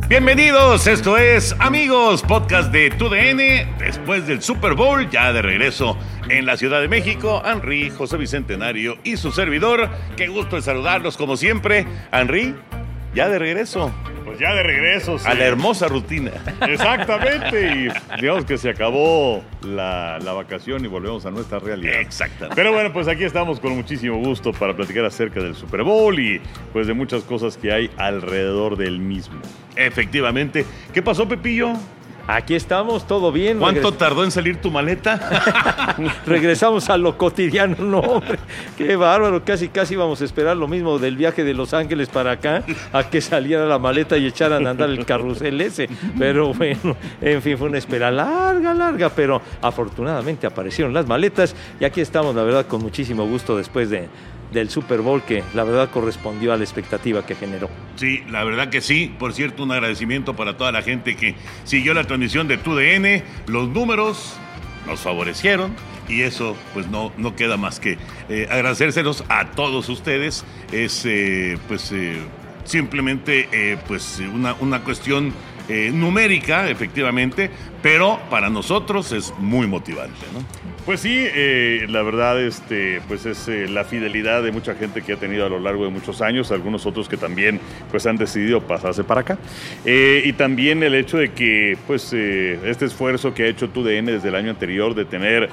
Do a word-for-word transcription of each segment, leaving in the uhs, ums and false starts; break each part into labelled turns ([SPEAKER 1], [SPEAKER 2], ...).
[SPEAKER 1] Bienvenidos, esto es Amigos, podcast de T U D N. Después del Super Bowl, ya de regreso en la Ciudad de México, Henry, José Bicentenario y su servidor. Qué gusto de saludarlos como siempre. Henry, ya de regreso.
[SPEAKER 2] Pues ya de regreso, sí.
[SPEAKER 1] A la hermosa rutina.
[SPEAKER 2] Exactamente, y digamos que se acabó la, la vacación y volvemos a nuestra realidad.
[SPEAKER 1] Exactamente.
[SPEAKER 2] Pero bueno, pues aquí estamos con muchísimo gusto para platicar acerca del Super Bowl y pues de muchas cosas que hay alrededor del mismo.
[SPEAKER 1] Efectivamente. ¿Qué pasó, Pepillo?
[SPEAKER 3] Aquí estamos, todo bien.
[SPEAKER 1] ¿Cuánto Regres... tardó en salir tu maleta?
[SPEAKER 3] Regresamos a lo cotidiano, no, hombre. Qué bárbaro, casi casi íbamos a esperar lo mismo del viaje de Los Ángeles para acá, a que saliera la maleta y echaran a andar el carrusel ese. Pero bueno, en fin, fue una espera larga, larga, pero afortunadamente aparecieron las maletas y aquí estamos, la verdad, con muchísimo gusto después de... del Super Bowl, que la verdad correspondió a la expectativa que generó.
[SPEAKER 1] Sí, la verdad que sí. Por cierto, un agradecimiento para toda la gente que siguió la transmisión de T U D N. Los números nos favorecieron y eso pues no, no queda más que eh, agradecérselos a todos ustedes. Es eh, pues eh, simplemente eh, pues una, una cuestión eh, numérica, efectivamente, pero para nosotros es muy motivante, ¿no?
[SPEAKER 2] Pues sí, eh, la verdad este, pues es eh, la fidelidad de mucha gente que ha tenido a lo largo de muchos años, algunos otros que también pues han decidido pasarse para acá. Eh, y también el hecho de que pues eh, este esfuerzo que ha hecho T U D N desde el año anterior de tener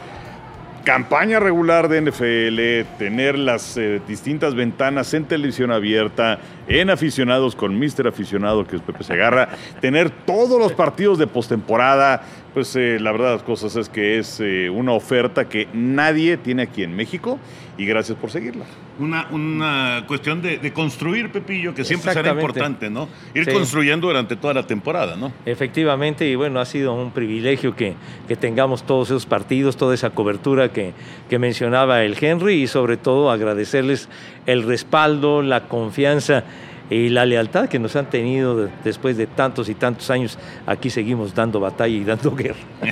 [SPEAKER 2] campaña regular de N F L, tener las eh, distintas ventanas en televisión abierta, en aficionados con míster Aficionado, que es Pepe Segarra, tener todos los partidos de postemporada, pues eh, la verdad de las cosas es que es eh, una oferta que nadie tiene aquí en México y gracias por seguirla.
[SPEAKER 1] Una, una cuestión de, de construir, Pepillo, que siempre será importante, ¿no? Ir sí. construyendo durante toda la temporada, ¿no?
[SPEAKER 3] Efectivamente, y bueno, ha sido un privilegio que, que tengamos todos esos partidos, toda esa cobertura que, que mencionaba el Henry y sobre todo agradecerles el respaldo, la confianza y la lealtad que nos han tenido después de tantos y tantos años. Aquí seguimos dando batalla y dando guerra.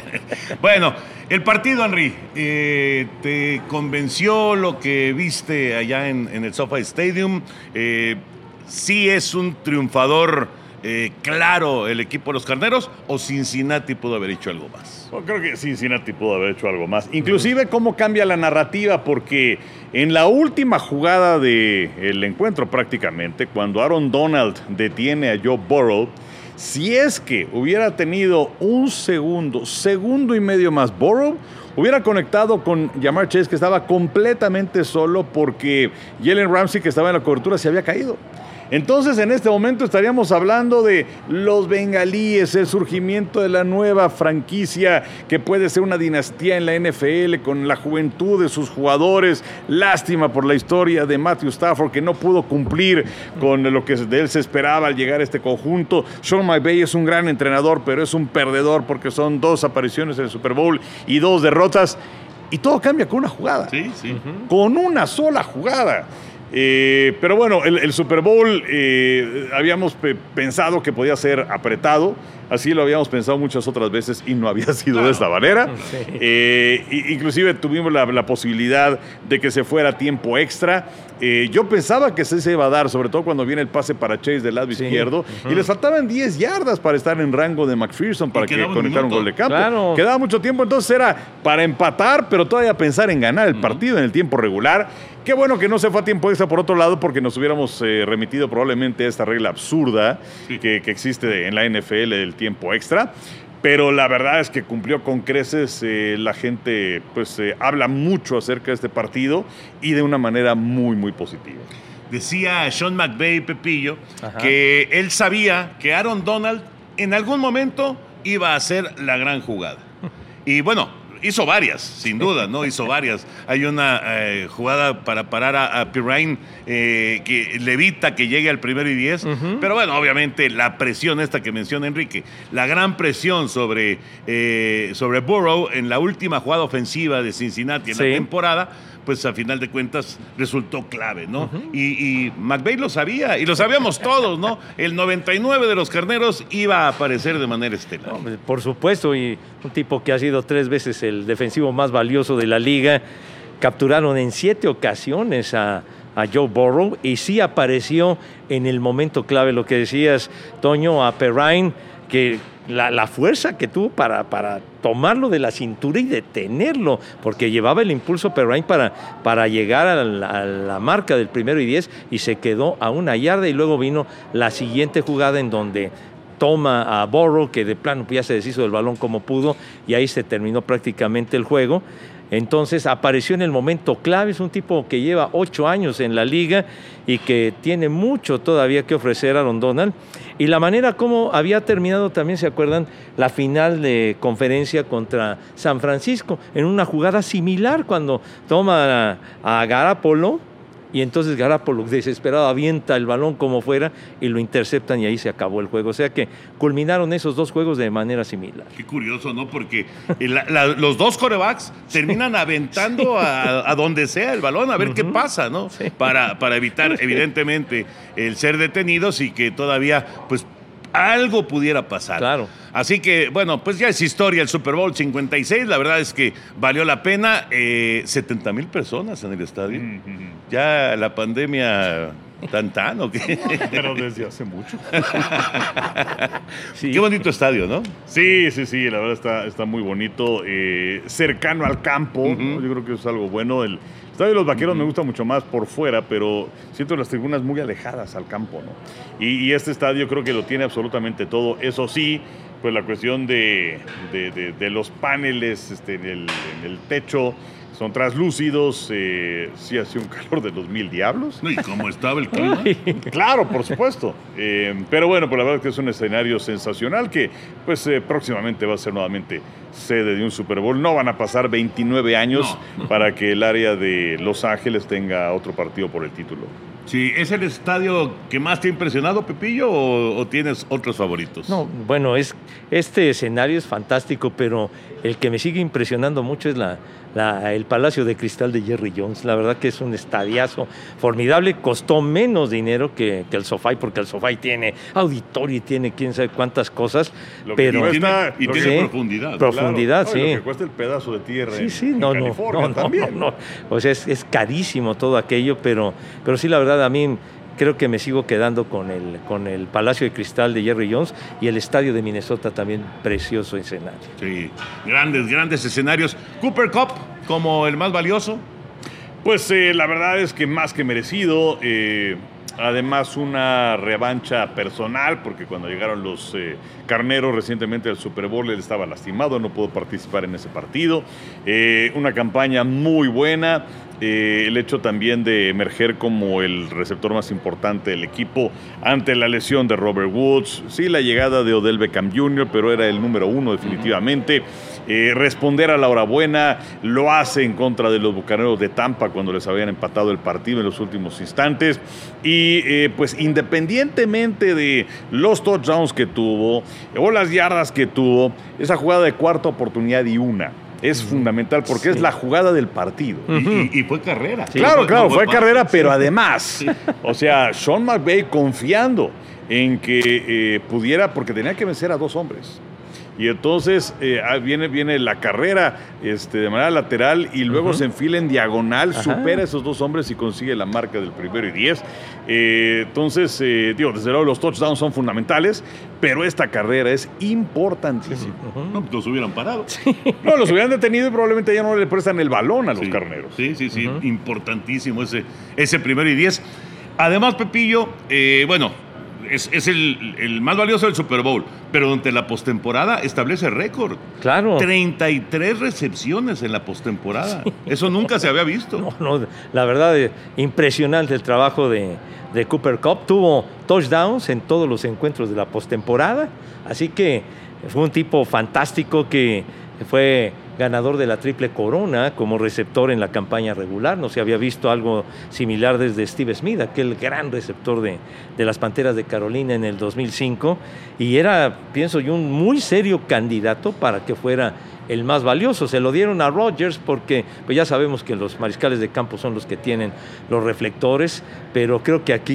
[SPEAKER 1] Bueno, el partido, Henry, eh, ¿te convenció lo que viste allá en, en el SoFi Stadium? Eh, ¿Sí es un triunfador eh, claro el equipo de los Carneros o Cincinnati pudo haber hecho algo más?
[SPEAKER 2] Yo creo que Cincinnati pudo haber hecho algo más. Inclusive cómo cambia la narrativa, porque en la última jugada del encuentro prácticamente, cuando Aaron Donald detiene a Joe Burrow, si es que hubiera tenido un segundo, segundo y medio más Burrow, hubiera conectado con Ja'Marr Chase, que estaba completamente solo porque Jalen Ramsey, que estaba en la cobertura, se había caído. Entonces, en este momento estaríamos hablando de los bengalíes, el surgimiento de la nueva franquicia que puede ser una dinastía en la N F L con la juventud de sus jugadores. Lástima por la historia de Matthew Stafford, que no pudo cumplir con lo que de él se esperaba al llegar a este conjunto. Sean McVay es un gran entrenador, pero es un perdedor porque son dos apariciones en el Super Bowl y dos derrotas. Y todo cambia con una jugada.
[SPEAKER 1] Sí, sí.
[SPEAKER 2] Uh-huh. Con una sola jugada. Eh, pero bueno, el, el Super Bowl eh, habíamos pe- pensado que podía ser apretado, así lo habíamos pensado muchas otras veces y no había sido claro. de esta manera. Sí. Eh, inclusive tuvimos la, la posibilidad de que se fuera tiempo extra. Eh, yo pensaba que se iba a dar, sobre todo cuando viene el pase para Chase del lado sí. izquierdo, uh-huh. y les faltaban diez yardas para estar en rango de McPherson para que conectara un gol de campo. Claro. Quedaba mucho tiempo, entonces era para empatar, pero todavía pensar en ganar el uh-huh. partido en el tiempo regular. Qué bueno que no se fue a tiempo extra por otro lado, porque nos hubiéramos eh, remitido probablemente a esta regla absurda sí. que, que existe en la N F L del tiempo extra. Pero la verdad es que cumplió con creces, eh, la gente pues eh, habla mucho acerca de este partido y de una manera muy, muy positiva.
[SPEAKER 1] Decía Sean McVay, Pepillo, Ajá. que él sabía que Aaron Donald en algún momento iba a hacer la gran jugada. Y bueno, hizo varias, sin duda, ¿no? Hizo varias. Hay una eh, jugada para parar a, a Pirine eh, que le evita que llegue al primero y diez. Uh-huh. Pero bueno, obviamente la presión esta que menciona Enrique, la gran presión sobre, eh, sobre Burrow en la última jugada ofensiva de Cincinnati en sí. la temporada, pues a final de cuentas resultó clave, ¿no? Uh-huh. Y, y McVay lo sabía, y lo sabíamos todos, ¿no? El noventa y nueve de los Carneros iba a aparecer de manera estelar.
[SPEAKER 3] No, por supuesto, y un tipo que ha sido tres veces el defensivo más valioso de la liga. Capturaron en siete ocasiones a, a Joe Burrow, y sí apareció en el momento clave, lo que decías, Toño, a Perrine, que la, la fuerza que tuvo para, para tomarlo de la cintura y detenerlo, porque llevaba el impulso Perrine para, para llegar a la, a la marca del primero y diez, y se quedó a una yarda, y luego vino la siguiente jugada en donde toma a Burrow, que de plano ya se deshizo del balón como pudo, y ahí se terminó prácticamente el juego. Entonces apareció en el momento clave, es un tipo que lleva ocho años en la liga y que tiene mucho todavía que ofrecer a Aaron Donald. Y la manera como había terminado también, ¿se acuerdan? La final de conferencia contra San Francisco, en una jugada similar cuando toma a, a Garoppolo, y entonces Garoppolo, desesperado, avienta el balón como fuera y lo interceptan, y ahí se acabó el juego. O sea que culminaron esos dos juegos de manera similar.
[SPEAKER 1] Qué curioso, ¿no? Porque la, la, los dos quarterbacks terminan aventando sí. a, a donde sea el balón, a ver uh-huh. qué pasa, ¿no? Sí. Para, para evitar, evidentemente, el ser detenidos y que todavía, pues, algo pudiera pasar.
[SPEAKER 3] Claro.
[SPEAKER 1] Así que, bueno, pues ya es historia el Super Bowl cincuenta y seis. La verdad es que valió la pena. Eh, setenta mil personas en el estadio. Mm-hmm. Ya la pandemia tan tan, ¿o qué?
[SPEAKER 2] Pero desde hace mucho.
[SPEAKER 1] Sí. Qué bonito estadio, ¿no?
[SPEAKER 2] Sí, sí, sí. La verdad está, está muy bonito. Eh, cercano al campo. Uh-huh. ¿no? Yo creo que es algo bueno. El estadio de los Vaqueros uh-huh. me gusta mucho más por fuera, pero siento las tribunas muy alejadas al campo, ¿no? Y, y este estadio creo que lo tiene absolutamente todo. Eso sí, pues la cuestión de, de, de, de los paneles este, en, el, en el techo son translúcidos. Eh, sí hace un calor de los mil diablos.
[SPEAKER 1] ¿Y cómo estaba el clima?
[SPEAKER 2] Claro, por supuesto. Eh, pero bueno, pues la verdad es que es un escenario sensacional que pues eh, próximamente va a ser nuevamente sede de un Super Bowl. No van a pasar veintinueve años no. para que el área de Los Ángeles tenga otro partido por el título.
[SPEAKER 1] Sí, ¿es el estadio que más te ha impresionado, Pepillo, o, o tienes otros favoritos?
[SPEAKER 3] No, bueno, es, este escenario es fantástico, pero el que me sigue impresionando mucho es la, la, el Palacio de Cristal de Jerry Jones. La verdad que es un estadiazo formidable. Costó menos dinero que, que el SoFi, porque el SoFi tiene auditorio y tiene quién sabe cuántas cosas.
[SPEAKER 2] Lo
[SPEAKER 3] pero
[SPEAKER 2] que cuesta,
[SPEAKER 1] y tiene
[SPEAKER 3] sí,
[SPEAKER 1] profundidad.
[SPEAKER 3] Profundidad,
[SPEAKER 2] claro.
[SPEAKER 3] sí.
[SPEAKER 2] No, lo que cuesta el pedazo de tierra
[SPEAKER 3] sí,
[SPEAKER 2] en,
[SPEAKER 3] sí,
[SPEAKER 2] en
[SPEAKER 3] no,
[SPEAKER 2] California
[SPEAKER 3] no, no,
[SPEAKER 2] también.
[SPEAKER 3] No, no. O sea, es, es carísimo todo aquello, pero, pero sí, la verdad, a mí creo que me sigo quedando con el, con el Palacio de Cristal de Jerry Jones, y el estadio de Minnesota también, precioso escenario.
[SPEAKER 1] Sí, grandes, grandes escenarios. Cooper Kupp como el más valioso.
[SPEAKER 2] Pues eh, la verdad es que más que merecido. Eh, además, una revancha personal, porque cuando llegaron los eh, Carneros recientemente al Super Bowl, él estaba lastimado, no pudo participar en ese partido. Eh, una campaña muy buena. Eh, el hecho también de emerger como el receptor más importante del equipo ante la lesión de Robert Woods. Sí, la llegada de Odell Beckham junior, pero era el número uno definitivamente. Eh, responder a la hora buena, lo hace en contra de los Bucaneros de Tampa cuando les habían empatado el partido en los últimos instantes. Y eh, pues independientemente de los touchdowns que tuvo o las yardas que tuvo, esa jugada de cuarta oportunidad y una es fundamental porque sí. es la jugada del partido.
[SPEAKER 1] Uh-huh. y, y, y fue carrera.
[SPEAKER 2] Sí, claro,
[SPEAKER 1] fue,
[SPEAKER 2] claro,
[SPEAKER 1] no
[SPEAKER 2] fue, fue carrera, pero
[SPEAKER 1] sí.
[SPEAKER 2] además,
[SPEAKER 1] sí.
[SPEAKER 2] o sea, Sean McVay confiando en que eh, pudiera, porque tenía que vencer a dos hombres. Y entonces eh, viene, viene la carrera este, de manera lateral y luego uh-huh. se enfila en diagonal, Ajá. supera a esos dos hombres y consigue la marca del primero y diez. Eh, entonces, eh, digo, desde luego los touchdowns son fundamentales, pero esta carrera es importantísima.
[SPEAKER 1] Uh-huh. No, los hubieran parado.
[SPEAKER 3] Sí.
[SPEAKER 2] No, los hubieran detenido y probablemente ya no le prestan el balón a los
[SPEAKER 1] sí.
[SPEAKER 2] Carneros.
[SPEAKER 1] Sí, sí, sí, uh-huh. importantísimo ese, ese primero y diez. Además, Pepillo, eh, bueno, Es, es el, el más valioso del Super Bowl, pero durante la postemporada establece récord.
[SPEAKER 3] Claro.
[SPEAKER 1] treinta y tres recepciones en la postemporada. Sí. Eso nunca se había visto.
[SPEAKER 3] No, no, la verdad, eh, impresionante el trabajo de, de Cooper Kupp. Tuvo touchdowns en todos los encuentros de la postemporada, así que fue un tipo fantástico que fue ganador de la triple corona como receptor en la campaña regular. No se había visto algo similar desde Steve Smith, aquel gran receptor de, de las Panteras de Carolina en el dos mil cinco, y era, pienso yo, un muy serio candidato para que fuera el más valioso. Se lo dieron a Rodgers porque pues ya sabemos que los mariscales de campo son los que tienen los reflectores, pero creo que aquí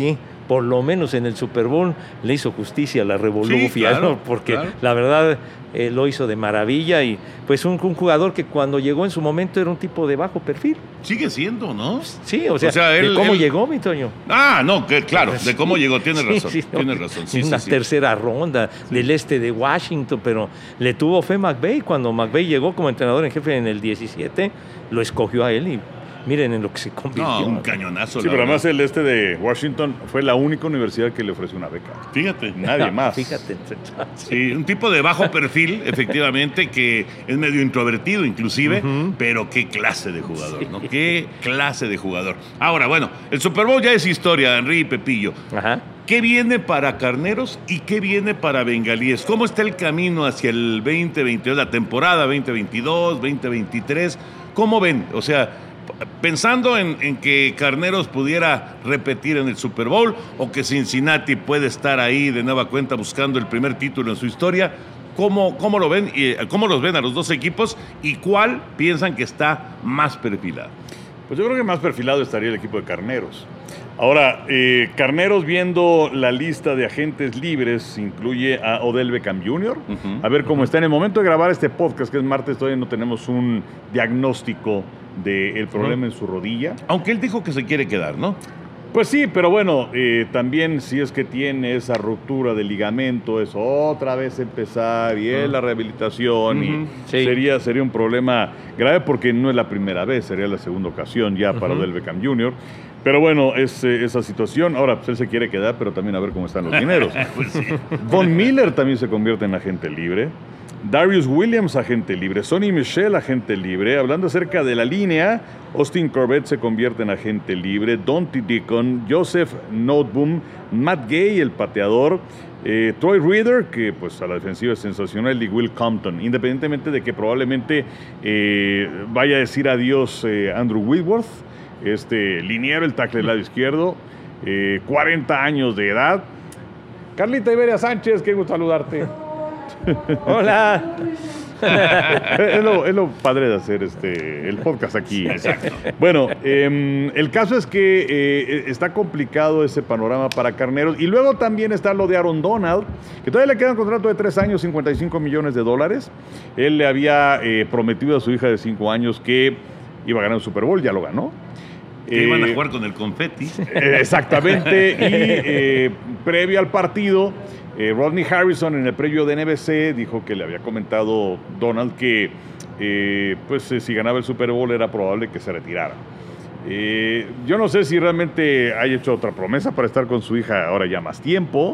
[SPEAKER 3] por lo menos en el Super Bowl le hizo justicia a la Revolufia,
[SPEAKER 1] sí, claro,
[SPEAKER 3] ¿no? Porque
[SPEAKER 1] claro.
[SPEAKER 3] la verdad eh, lo hizo de maravilla y pues un, un jugador que cuando llegó en su momento era un tipo de bajo perfil.
[SPEAKER 1] Sigue siendo, ¿no?
[SPEAKER 3] Sí, o sea,
[SPEAKER 1] O sea, él-
[SPEAKER 3] de cómo
[SPEAKER 1] él-
[SPEAKER 3] llegó, mi Toño.
[SPEAKER 1] Ah, no, que, claro, de cómo llegó, tienes
[SPEAKER 3] Sí,
[SPEAKER 1] razón,
[SPEAKER 3] sí, no,
[SPEAKER 1] tienes razón. Sí,
[SPEAKER 3] una
[SPEAKER 1] sí, sí.
[SPEAKER 3] tercera ronda del este de Washington, pero le tuvo fe McVay. Cuando McVay llegó como entrenador en jefe en el diecisiete, lo escogió a él y miren en lo que se convirtió.
[SPEAKER 1] No, un cañonazo.
[SPEAKER 2] Sí,
[SPEAKER 1] la
[SPEAKER 2] pero
[SPEAKER 1] verdad.
[SPEAKER 2] además el este de Washington fue la única universidad que le ofreció una beca.
[SPEAKER 1] Fíjate.
[SPEAKER 2] Nadie más.
[SPEAKER 3] Fíjate.
[SPEAKER 1] Sí, un tipo de bajo perfil, efectivamente, que es medio introvertido inclusive,
[SPEAKER 3] Ujú.
[SPEAKER 1] pero qué clase de jugador, ¿no? Qué clase de jugador. Ahora, bueno, el Super Bowl ya es historia, Henry y Pepillo.
[SPEAKER 3] Ajá.
[SPEAKER 1] ¿Qué viene para Carneros y qué viene para Bengalíes? ¿Cómo está el camino hacia el veinte veintidós, la temporada veinte veintidós, veinte veintitrés? ¿Cómo ven? O sea, pensando en, en que Carneros pudiera repetir en el Super Bowl o que Cincinnati puede estar ahí de nueva cuenta buscando el primer título en su historia, ¿cómo, cómo lo ven? Y, ¿Cómo los ven a los dos equipos y cuál piensan que está más perfilado?
[SPEAKER 2] Pues yo creo que más perfilado estaría el equipo de Carneros. Ahora, eh, Carneros, viendo la lista de agentes libres, incluye a Odell Beckham junior
[SPEAKER 1] Ujú.
[SPEAKER 2] A ver cómo está. En el momento de grabar este podcast, que es martes, todavía no tenemos un diagnóstico del problema en su rodilla.
[SPEAKER 1] Aunque él dijo que se quiere quedar, ¿no?
[SPEAKER 2] Pues sí, pero bueno, eh, también si es que tiene esa ruptura de ligamento, es otra vez empezar y es la rehabilitación y
[SPEAKER 1] Ujú.
[SPEAKER 3] Sí.
[SPEAKER 2] sería, sería un problema grave porque no es la primera vez, sería la segunda ocasión ya para
[SPEAKER 3] Ujú.
[SPEAKER 2] Odell Beckham junior Pero bueno, es eh, esa situación. Ahora, pues él se quiere quedar, pero también a ver cómo están los dineros.
[SPEAKER 1] Pues sí.
[SPEAKER 2] Von Miller también se convierte en agente libre. Darius Williams, agente libre. Sonny Michel, agente libre. Hablando acerca de la línea, Austin Corbett se convierte en agente libre. Dante Deacon, Joseph Noteboom, Matt Gay, el pateador. Eh, Troy Reader, que pues a la defensiva es sensacional, y Will Compton. Independientemente de que probablemente eh, vaya a decir adiós eh, Andrew Whitworth, este liniero, el tackle del lado izquierdo, eh, cuarenta años de edad. Carlita Iberia Sánchez, qué gusto saludarte.
[SPEAKER 3] Hola.
[SPEAKER 2] es, lo, es lo padre de hacer este el podcast aquí.
[SPEAKER 1] Exacto.
[SPEAKER 2] Bueno, eh, el caso es que eh, está complicado ese panorama para Carneros. Y luego también está lo de Aaron Donald, que todavía le queda un contrato de tres años, cincuenta y cinco millones de dólares. Él le había eh, prometido a su hija de cinco años que iba a ganar un Super Bowl, ya lo ganó.
[SPEAKER 1] Que iban a
[SPEAKER 2] Eh,
[SPEAKER 1] jugar con el confeti.
[SPEAKER 2] Eh, Exactamente, y eh, previo al partido, eh, Rodney Harrison en el previo de N B C dijo que le había comentado Donald que eh, pues eh, si ganaba el Super Bowl era probable que se retirara. Eh, yo no sé si realmente haya hecho otra promesa para estar con su hija ahora ya más tiempo,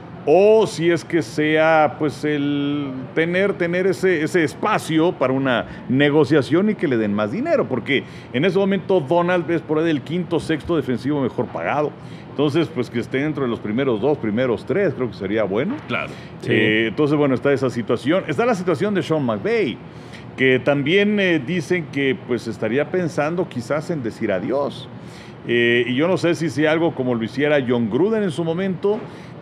[SPEAKER 2] o si es que sea pues el tener, tener ese, ese espacio para una negociación y que le den más dinero, porque en ese momento Donald es por ahí el quinto, sexto defensivo mejor pagado. Entonces, pues que esté dentro de los primeros dos, primeros tres, creo que sería bueno.
[SPEAKER 1] Claro.
[SPEAKER 3] Sí.
[SPEAKER 2] Eh, entonces, bueno, está esa situación. Está la situación de Sean McVay, que también eh, dicen que pues estaría pensando quizás en decir adiós. Eh, y yo no sé si sea algo como lo hiciera John Gruden en su momento,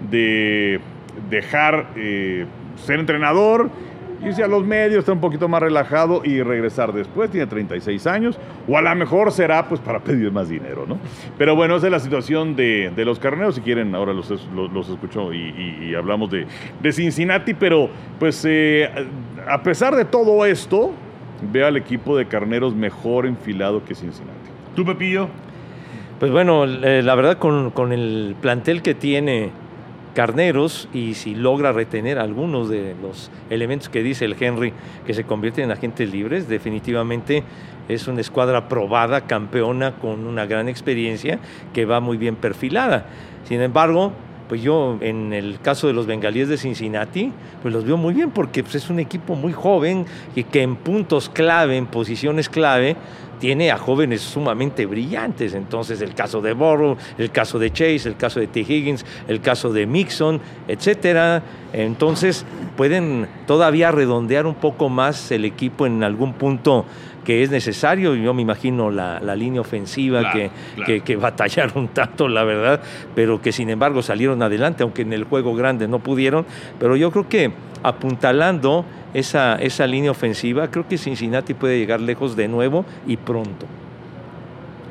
[SPEAKER 2] de dejar eh, ser entrenador, irse a los medios, estar un poquito más relajado y regresar después. Tiene treinta y seis años, o a lo mejor será pues para pedir más dinero, ¿no? Pero bueno, esa es la situación de, de los Carneros. Si quieren, ahora los, los, los escucho y, y, y hablamos de, de Cincinnati, pero pues eh, a pesar de todo esto, veo al equipo de Carneros mejor enfilado que Cincinnati.
[SPEAKER 1] ¿Tú, Pepillo?
[SPEAKER 3] Pues bueno, eh, la verdad con, con el plantel que tiene Carneros, y si logra retener algunos de los elementos que dice el Henry que se convierten en agentes libres, definitivamente es una escuadra probada, campeona, con una gran experiencia, que va muy bien perfilada. Sin embargo, pues yo en el caso de los Bengalíes de Cincinnati, pues los veo muy bien, porque pues, es un equipo muy joven y que en puntos clave, en posiciones clave, tiene a jóvenes sumamente brillantes. Entonces el caso de Burrow, el caso de Chase, el caso de T. Higgins, el caso de Mixon, etcétera. Entonces pueden todavía redondear un poco más el equipo en algún punto que es necesario. Yo me imagino la, la línea ofensiva
[SPEAKER 1] Claro,
[SPEAKER 3] que,
[SPEAKER 1] claro.
[SPEAKER 3] que, que batallaron tanto, la verdad, pero que sin embargo salieron adelante, aunque en el juego grande no pudieron. Pero yo creo que apuntalando esa, esa línea ofensiva, creo que Cincinnati puede llegar lejos de nuevo y pronto.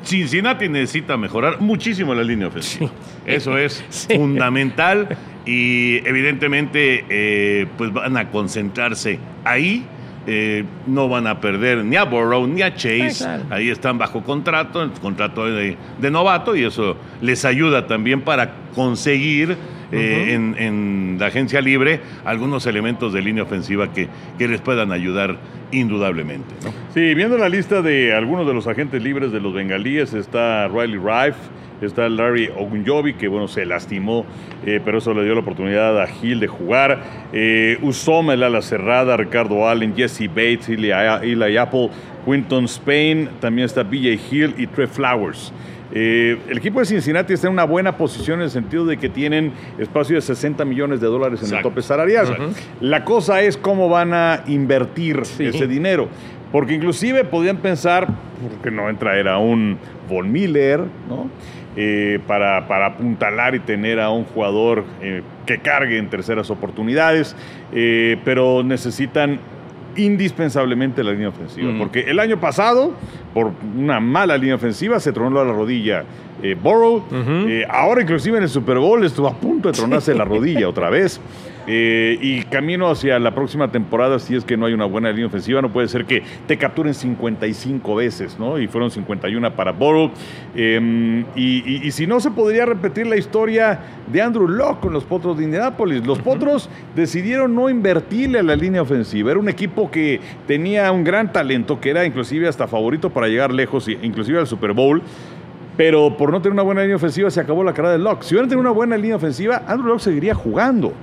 [SPEAKER 1] Cincinnati necesita mejorar muchísimo la línea ofensiva. Sí. Eso es sí. fundamental y evidentemente eh, pues van a concentrarse ahí. Eh, no van a perder ni a Burrow ni a Chase. Sí, claro. Ahí están bajo contrato, contrato de, de novato, y eso les ayuda también para conseguir eh, uh-huh. en, en la agencia libre algunos elementos de línea ofensiva que, que les puedan ayudar indudablemente, ¿no?
[SPEAKER 2] Sí, viendo la lista de algunos de los agentes libres de los bengalíes, está Riley Reiff, está Larry Ogunjobi, que bueno, se lastimó, eh, pero eso le dio la oportunidad a Hill de jugar. Eh, Uzoma, el ala cerrada, Ricardo Allen, Jesse Bates, Eli, Eli Apple, Quinton Spain, también está B J Hill y Trey Flowers. Eh, el equipo de Cincinnati está en una buena posición en el sentido de que tienen espacio de sesenta millones de dólares en Exacto. el tope salarial. Uh-huh. La cosa es cómo van a invertir sí. ese dinero. Porque inclusive podían pensar, ¿por qué no traer a un Von Miller, ¿no? Eh, para, para apuntalar y tener a un jugador eh, que cargue en terceras oportunidades, eh, pero necesitan indispensablemente la línea ofensiva, mm. porque el año pasado, por una mala línea ofensiva, se tronó la rodilla eh, Burrow, uh-huh. eh, ahora inclusive en el Super Bowl estuvo a punto de tronarse la rodilla otra vez. Eh, y camino hacia la próxima temporada, si es que no hay una buena línea ofensiva, no puede ser que te capturen cincuenta y cinco veces, ¿no? Y fueron cincuenta y uno para Burrow. Eh, y, y, y si no, se podría repetir la historia de Andrew Luck con los Potros de Indianápolis. Los uh-huh. Potros decidieron no invertirle a la línea ofensiva. Era un equipo que tenía un gran talento, que era inclusive hasta favorito para llegar lejos, inclusive al Super Bowl. Pero por no tener una buena línea ofensiva se acabó la carrera de Luck. Si hubieran tenido una buena línea ofensiva, Andrew Luck seguiría jugando.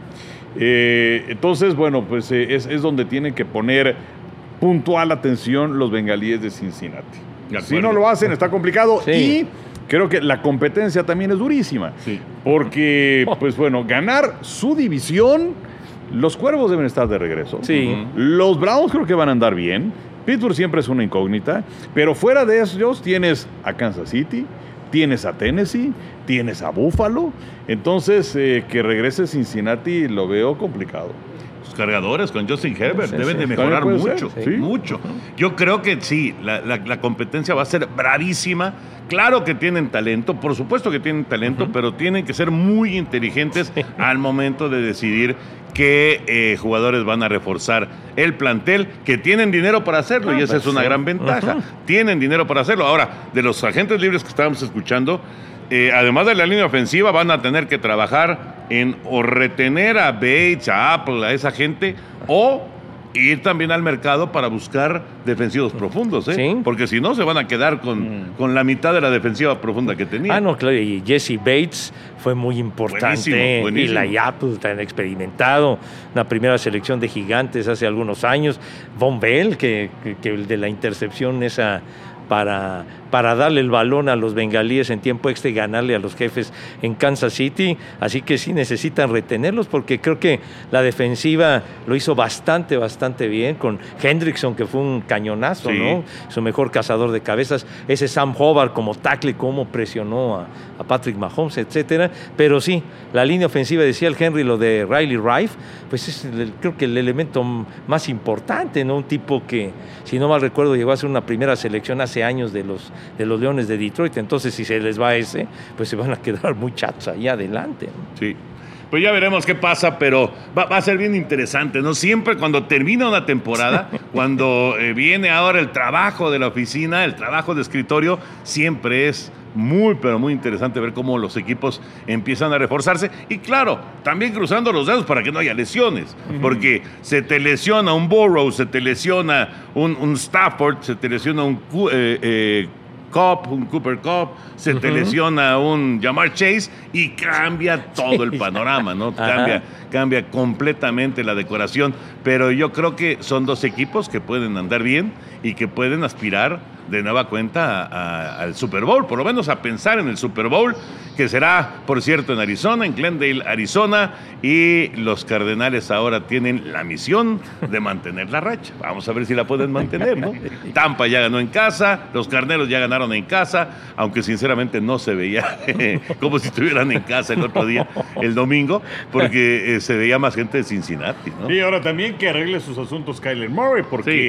[SPEAKER 2] Eh, entonces, bueno, pues eh, es, es donde tienen que poner puntual atención los bengalíes de Cincinnati. De si no lo hacen, está complicado. Sí. Y creo que la competencia también es durísima. Sí. Porque, pues bueno, ganar su división, los Cuervos deben estar de regreso.
[SPEAKER 3] Sí.
[SPEAKER 2] Los Browns creo que van a andar bien. Pittsburgh siempre es una incógnita. Pero fuera de ellos tienes a Kansas City, tienes a Tennessee, tienes a Buffalo. Entonces, eh, que regrese Cincinnati lo veo complicado.
[SPEAKER 1] Los cargadores con Justin Herbert sí, deben sí. de mejorar mucho, sí. mucho. Yo creo que sí, la, la, la competencia va a ser bravísima. Claro que tienen talento, por supuesto que tienen talento, uh-huh. pero tienen que ser muy inteligentes sí. al momento de decidir qué eh, jugadores van a reforzar el plantel, que tienen dinero para hacerlo, ah, y esa pues es una sí. gran ventaja. Uh-huh. Tienen dinero para hacerlo. Ahora, de los agentes libres que estábamos escuchando, eh, además de la línea ofensiva, van a tener que trabajar en o retener a Bates, a Apple, a esa gente, o ir también al mercado para buscar defensivos profundos, ¿eh? ¿Sí? Porque si no, se van a quedar con, mm. con la mitad de la defensiva profunda que tenían.
[SPEAKER 3] Ah, no, claro, y Jesse Bates fue muy importante.
[SPEAKER 1] Buenísimo, buenísimo.
[SPEAKER 3] Y la Apple tan experimentado, una primera selección de gigantes hace algunos años. Von Bell, que, que, que el de la intercepción esa para, para darle el balón a los bengalíes en tiempo extra y ganarle a los jefes en Kansas City. Así que sí necesitan retenerlos, porque creo que la defensiva lo hizo bastante, bastante bien, con Hendrickson, que fue un cañonazo, sí. ¿no? Su mejor cazador de cabezas. Ese Sam Hobart como tackle, cómo presionó a, a Patrick Mahomes, etcétera. Pero sí, la línea ofensiva, decía el Henry, lo de Riley Reiff, pues es el, creo que el elemento más importante, ¿no? Un tipo que, si no mal recuerdo, llegó a ser una primera selección hace años de los, de los Leones de Detroit. Entonces, si se les va ese, pues se van a quedar muy chatos ahí adelante, ¿no?
[SPEAKER 1] Sí. Pues ya veremos qué pasa, pero va, va a ser bien interesante, ¿no? Siempre cuando termina una temporada, cuando eh, viene ahora el trabajo de la oficina, el trabajo de escritorio, siempre es muy, pero muy interesante ver cómo los equipos empiezan a reforzarse. Y claro, también cruzando los dedos para que no haya lesiones, uh-huh. porque se te lesiona un Burrow, se te lesiona un, un Stafford, se te lesiona un eh, eh, Cup, un Cooper Cup, se uh-huh. te lesiona un Jamar Chase y cambia todo el panorama, ¿no? Cambia, cambia completamente la decoración. Pero yo creo que son dos equipos que pueden andar bien y que pueden aspirar de nueva cuenta a, a, al Super Bowl, por lo menos a pensar en el Super Bowl, que será, por cierto, en Arizona, en Glendale, Arizona, y los Cardenales ahora tienen la misión de mantener la racha. Vamos a ver si la pueden mantener, ¿no? Tampa ya ganó en casa, los Carneros ya ganaron en casa, aunque sinceramente no se veía como si estuvieran en casa el otro día, el domingo, porque eh, se veía más gente de Cincinnati, ¿no?
[SPEAKER 2] Y ahora también que arregle sus asuntos Kyler Murray, porque... Sí.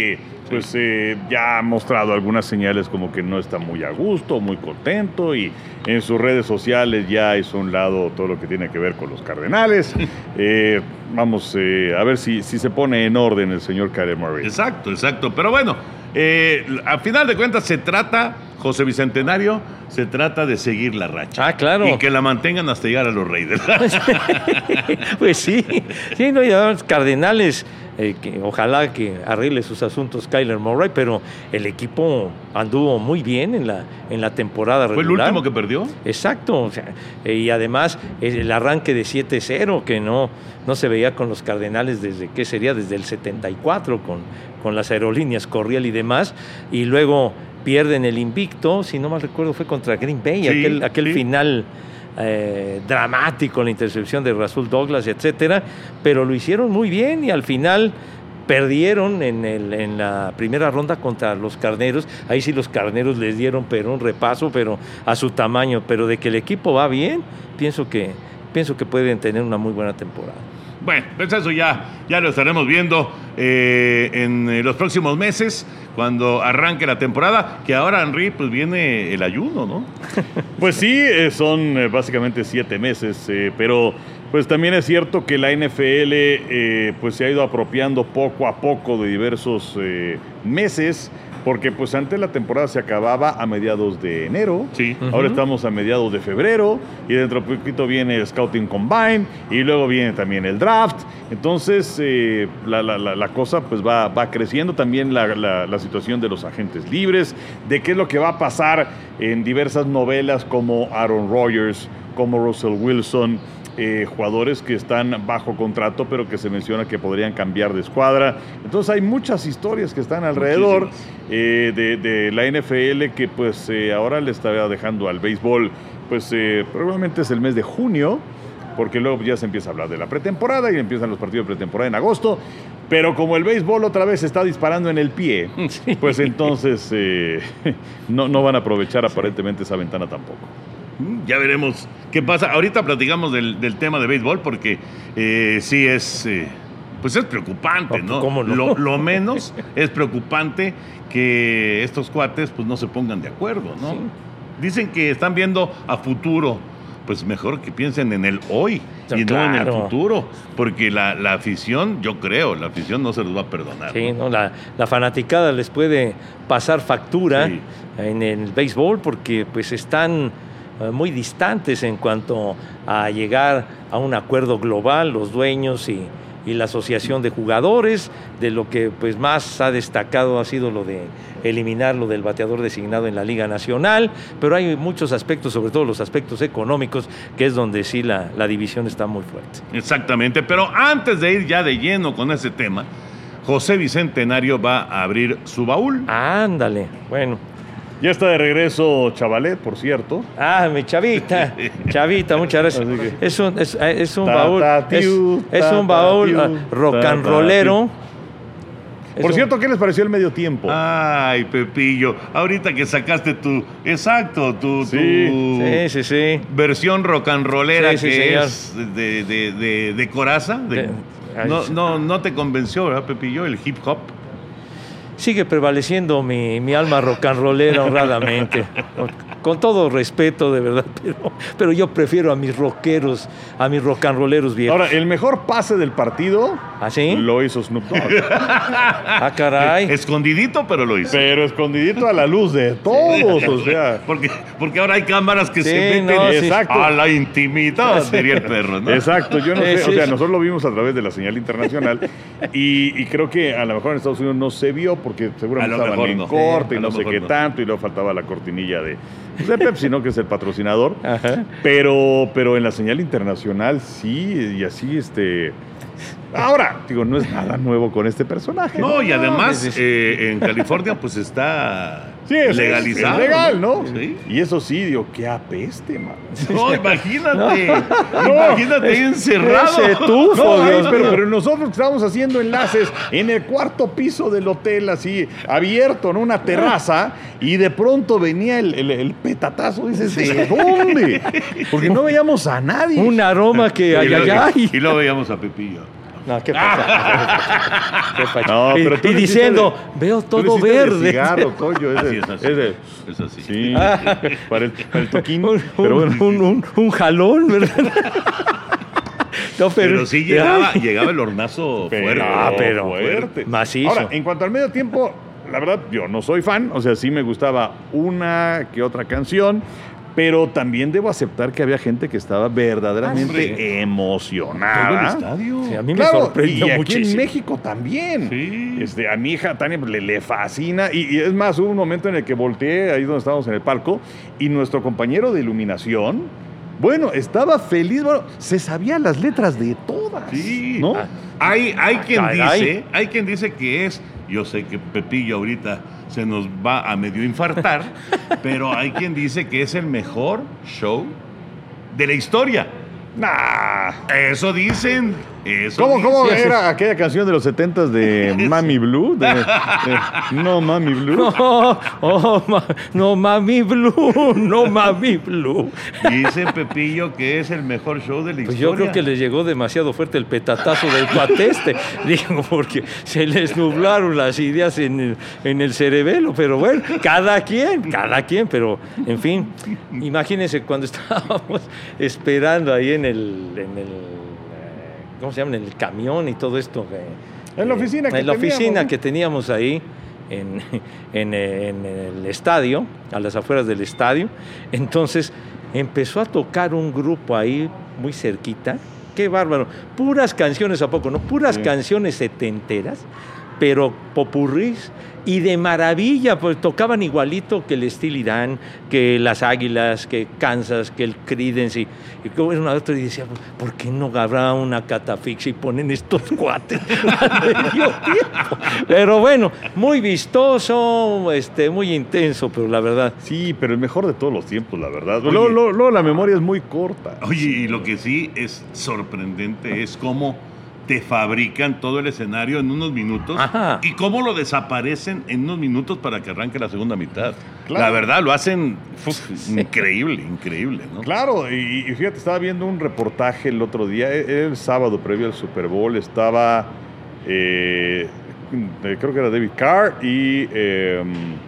[SPEAKER 2] pues eh, ya ha mostrado algunas señales como que no está muy a gusto, muy contento, y en sus redes sociales ya hizo a un lado todo lo que tiene que ver con los Cardenales. eh, vamos eh, a ver si, si se pone en orden el señor Kyler Murray.
[SPEAKER 1] Exacto, exacto. Pero bueno, eh, a final de cuentas se trata, José Bicentenario, se trata de seguir la racha.
[SPEAKER 3] Ah, claro.
[SPEAKER 1] Y que la mantengan hasta llegar a los Raiders.
[SPEAKER 3] Pues sí, sí, no, ya los Cardenales, eh, que ojalá que arregle sus asuntos Kyler Murray, pero el equipo anduvo muy bien en la, en la temporada regular.
[SPEAKER 1] ¿Fue el último que perdió?
[SPEAKER 3] Exacto, o sea, eh, y además el arranque de siete cero que no, no se veía con los Cardenales desde, ¿qué sería? Desde el setenta y cuatro con, con las aerolíneas Corriel y demás, y luego pierden el invicto, si no mal recuerdo fue contra Green Bay,
[SPEAKER 1] Sí,
[SPEAKER 3] aquel, aquel
[SPEAKER 1] sí.
[SPEAKER 3] final eh, dramático, la intercepción de Rasul Douglas, etcétera, pero lo hicieron muy bien y al final perdieron en, el, en la primera ronda contra los Carneros. Ahí sí los Carneros les dieron pero un repaso, pero a su tamaño, pero de que el equipo va bien, pienso que, pienso que pueden tener una muy buena temporada.
[SPEAKER 1] Bueno, pues eso ya, ya lo estaremos viendo eh, en eh, los próximos meses, cuando arranque la temporada, que ahora, Henry, pues viene el ayuno, ¿no?
[SPEAKER 2] Pues sí, eh, son eh, básicamente siete meses, eh, pero pues también es cierto que la N F L eh, pues se ha ido apropiando poco a poco de diversos eh, meses, porque pues antes la temporada se acababa a mediados de enero,
[SPEAKER 1] Sí.
[SPEAKER 2] ahora estamos a mediados de febrero, y dentro de poquito viene el Scouting Combine, y luego viene también el Draft. Entonces eh, la, la, la, la cosa pues va, va creciendo, también la, la, la situación de los agentes libres, de qué es lo que va a pasar en diversas novelas como Aaron Rodgers, como Russell Wilson, Eh, jugadores que están bajo contrato pero que se menciona que podrían cambiar de escuadra. Entonces hay muchas historias que están alrededor eh, de, de la N F L que pues eh, ahora le está dejando al béisbol, pues eh, probablemente es el mes de junio, porque luego ya se empieza a hablar de la pretemporada y empiezan los partidos de pretemporada en agosto, pero como el béisbol otra vez está disparando en el pie,
[SPEAKER 3] Sí.
[SPEAKER 2] pues entonces eh, no, no van a aprovechar aparentemente esa ventana tampoco.
[SPEAKER 1] Ya veremos qué pasa. Ahorita platicamos del, del tema de béisbol porque eh, sí es, eh, pues es preocupante, ¿no?
[SPEAKER 3] ¿Cómo no?
[SPEAKER 1] Lo, lo menos es preocupante que estos cuates pues no se pongan de acuerdo, ¿no?
[SPEAKER 3] Sí.
[SPEAKER 1] Dicen que están viendo a futuro, pues mejor que piensen en el hoy y no en el
[SPEAKER 3] Claro.
[SPEAKER 1] futuro, porque la, la afición, yo creo, la afición no se los va a perdonar.
[SPEAKER 3] Sí,
[SPEAKER 1] ¿no?
[SPEAKER 3] ¿no? La, la fanaticada les puede pasar factura
[SPEAKER 1] Sí.
[SPEAKER 3] en el béisbol porque pues están eh, muy distantes en cuanto a llegar a un acuerdo global, los dueños y, y la asociación de jugadores. De lo que pues más ha destacado ha sido lo de eliminar lo del bateador designado en la Liga Nacional, pero hay muchos aspectos, sobre todo los aspectos económicos, que es donde sí la, la división está muy fuerte.
[SPEAKER 1] Exactamente, pero antes de ir ya de lleno con ese tema, José Bicentenario va a abrir su baúl.
[SPEAKER 3] Ándale, bueno.
[SPEAKER 2] Ya está de regreso Chavalet, por cierto.
[SPEAKER 3] Ah, mi chavita, chavita, muchas gracias.
[SPEAKER 2] Así que-
[SPEAKER 3] Es un, es, es un
[SPEAKER 2] Ta,
[SPEAKER 3] baúl,
[SPEAKER 2] ta,
[SPEAKER 3] es,
[SPEAKER 2] tiu,
[SPEAKER 3] es
[SPEAKER 2] ta,
[SPEAKER 3] un
[SPEAKER 2] ta,
[SPEAKER 3] baúl
[SPEAKER 2] tiu,
[SPEAKER 3] ah, rock
[SPEAKER 2] ta,
[SPEAKER 3] and
[SPEAKER 2] ta,
[SPEAKER 3] rollero. Es
[SPEAKER 2] Por
[SPEAKER 3] un-
[SPEAKER 2] cierto, ¿qué les pareció el medio tiempo?
[SPEAKER 1] Ay, Pepillo, ahorita que sacaste tu, exacto, tu,
[SPEAKER 2] Sí,
[SPEAKER 1] tu
[SPEAKER 3] Sí, sí, sí.
[SPEAKER 1] versión rock and rollera
[SPEAKER 3] Sí, sí,
[SPEAKER 1] que
[SPEAKER 3] señor.
[SPEAKER 1] es de, de, de, de coraza, de-
[SPEAKER 3] De- ay,
[SPEAKER 1] no,
[SPEAKER 3] sí.
[SPEAKER 1] no, no te convenció, ¿verdad, Pepillo, el hip hop?
[SPEAKER 3] Sigue prevaleciendo mi, mi alma rock and rollera honradamente. Con, con todo respeto, de verdad, pero, pero yo prefiero a mis rockeros, a mis rock and rolleros viejos.
[SPEAKER 2] Ahora, el mejor pase del partido
[SPEAKER 3] ¿Ah, sí?
[SPEAKER 2] lo hizo Snoop Dogg.
[SPEAKER 3] Ah, caray.
[SPEAKER 1] Escondidito, pero lo hizo.
[SPEAKER 2] Pero escondidito a la luz de todos, o sea.
[SPEAKER 1] Porque, porque ahora hay cámaras que
[SPEAKER 3] Sí,
[SPEAKER 1] se meten
[SPEAKER 3] no, sí.
[SPEAKER 2] Exacto.
[SPEAKER 1] a la intimidad, diría el perro, ¿no?
[SPEAKER 2] Exacto, yo no
[SPEAKER 3] Sí,
[SPEAKER 2] sé,
[SPEAKER 3] sí,
[SPEAKER 2] o sea,
[SPEAKER 3] sí.
[SPEAKER 2] nosotros lo vimos a través de la señal internacional y, y creo que a lo mejor en Estados Unidos no se vio porque seguramente
[SPEAKER 1] A lo
[SPEAKER 2] estaban
[SPEAKER 1] mejor
[SPEAKER 2] en
[SPEAKER 1] no.
[SPEAKER 2] corte
[SPEAKER 1] Sí,
[SPEAKER 2] y
[SPEAKER 1] a
[SPEAKER 2] no
[SPEAKER 1] lo
[SPEAKER 2] sé
[SPEAKER 1] mejor
[SPEAKER 2] qué
[SPEAKER 1] no.
[SPEAKER 2] tanto y luego faltaba la cortinilla de, pues, de Pepsi, ¿no? Que es el patrocinador.
[SPEAKER 3] Ajá.
[SPEAKER 2] Pero, pero en la señal internacional sí, y así este... Ahora, digo, no es nada nuevo con este personaje.
[SPEAKER 1] No, y además
[SPEAKER 3] sí, sí.
[SPEAKER 1] eh, en California pues está
[SPEAKER 2] Sí, es,
[SPEAKER 1] legalizado.
[SPEAKER 2] es legal, ¿no?
[SPEAKER 1] Sí.
[SPEAKER 2] Y eso sí, digo, qué apeste, man.
[SPEAKER 1] No, imagínate, imagínate ahí encerrado.
[SPEAKER 3] Ese tufo,
[SPEAKER 2] No, ay,
[SPEAKER 3] Dios
[SPEAKER 2] pero,
[SPEAKER 3] mío.
[SPEAKER 2] pero nosotros que estábamos haciendo enlaces en el cuarto piso del hotel, así abierto, en una terraza, y de pronto venía el, el, el petatazo. Dices, ¿de dónde? Porque no veíamos a nadie.
[SPEAKER 3] Un aroma que
[SPEAKER 1] Y
[SPEAKER 3] ay,
[SPEAKER 1] luego,
[SPEAKER 3] ay, ay.
[SPEAKER 1] y luego veíamos a Pepillo.
[SPEAKER 3] No, ¿qué pasa? ¿Qué pasa?
[SPEAKER 2] No,
[SPEAKER 3] y,
[SPEAKER 2] pero tú
[SPEAKER 3] y
[SPEAKER 2] le
[SPEAKER 3] diciendo,
[SPEAKER 2] hiciste
[SPEAKER 3] veo
[SPEAKER 2] Tú
[SPEAKER 3] todo
[SPEAKER 2] le hiciste de
[SPEAKER 3] verde.
[SPEAKER 2] cigarro, Toño, ese,
[SPEAKER 1] Así es así.
[SPEAKER 2] ese.
[SPEAKER 1] Es así.
[SPEAKER 2] Sí, para el, para el toquín.
[SPEAKER 3] Un,
[SPEAKER 2] Pero
[SPEAKER 3] un,
[SPEAKER 2] bueno,
[SPEAKER 3] un, un, un jalón, ¿verdad? No,
[SPEAKER 1] Pero sí llegaba, llegaba el hornazo
[SPEAKER 2] Pero,
[SPEAKER 1] fuerte.
[SPEAKER 3] Ah, pero
[SPEAKER 2] fuerte.
[SPEAKER 3] macizo.
[SPEAKER 2] Ahora, en cuanto al medio tiempo, la verdad, yo no soy fan. O sea, sí me gustaba una que otra canción. Pero también debo aceptar que había gente que estaba verdaderamente
[SPEAKER 1] Hombre.
[SPEAKER 2] emocionada.
[SPEAKER 1] Todo el estadio.
[SPEAKER 3] Sí, a mí me
[SPEAKER 2] Claro,
[SPEAKER 3] sorprendió
[SPEAKER 2] y aquí
[SPEAKER 3] muchísimo.
[SPEAKER 2] en México también.
[SPEAKER 1] Sí.
[SPEAKER 2] Este, a mi hija Tania le, le fascina. Y, y es más, hubo un momento en el que volteé, ahí donde estábamos en el palco, y nuestro compañero de iluminación, bueno, estaba feliz. Bueno, se sabía las letras de todas.
[SPEAKER 1] Sí.
[SPEAKER 2] ¿No?
[SPEAKER 3] Ah.
[SPEAKER 1] Hay, hay quien
[SPEAKER 3] Caray.
[SPEAKER 1] dice, hay quien dice que es, yo sé que Pepillo ahorita se nos va a medio infartar, pero hay quien dice que es el mejor show de la historia.
[SPEAKER 2] Nah.
[SPEAKER 1] Eso dicen. Eso
[SPEAKER 2] ¿Cómo, cómo
[SPEAKER 1] dicen.
[SPEAKER 2] era aquella canción de los setentas de Mami Blue? De- de- no, Mami Blue.
[SPEAKER 3] No, oh, ma- no, mami blue, no, mami blue.
[SPEAKER 1] Dice Pepillo que es el mejor show de la
[SPEAKER 3] Pues
[SPEAKER 1] historia.
[SPEAKER 3] yo creo que les llegó demasiado fuerte el petatazo del cuateste, digo, porque se les nublaron las ideas en el, en el cerebelo, pero bueno, cada quien, cada quien, pero en fin, imagínense cuando estábamos esperando ahí en el, en el eh, ¿cómo se llama? En el camión y todo esto. eh,
[SPEAKER 2] En la
[SPEAKER 3] eh,
[SPEAKER 2] oficina que
[SPEAKER 3] En la
[SPEAKER 2] teníamos,
[SPEAKER 3] oficina
[SPEAKER 2] ¿no?
[SPEAKER 3] que teníamos ahí. En, en, en el estadio, a las afueras del estadio. Entonces empezó a tocar un grupo ahí muy cerquita. Qué bárbaro. Puras canciones, ¿a poco no? Puras
[SPEAKER 2] Sí.
[SPEAKER 3] canciones setenteras, pero popurrís. Y de maravilla, pues tocaban igualito que el Steely Dan, que las Águilas, que Kansas, que el Creedence. Y, y como era una otra y decía, ¿por qué no habrá una catafixia y ponen estos cuates al medio tiempo? Pero bueno, muy vistoso, este, muy intenso, pero la verdad.
[SPEAKER 2] Sí, pero el mejor de todos los tiempos, la verdad.
[SPEAKER 1] Oye.
[SPEAKER 2] Luego, luego- luego la memoria es muy corta.
[SPEAKER 1] Oye, y lo que sí es sorprendente es cómo te fabrican todo el escenario en unos minutos
[SPEAKER 3] Ajá.
[SPEAKER 1] y cómo lo desaparecen en unos minutos para que arranque la segunda mitad.
[SPEAKER 2] Claro.
[SPEAKER 1] La verdad, lo hacen uf, increíble, increíble, ¿no?
[SPEAKER 2] Claro, y, y fíjate, estaba viendo un reportaje el otro día, e- el sábado previo al Super Bowl, estaba, eh, eh, creo que era David Carr y, eh,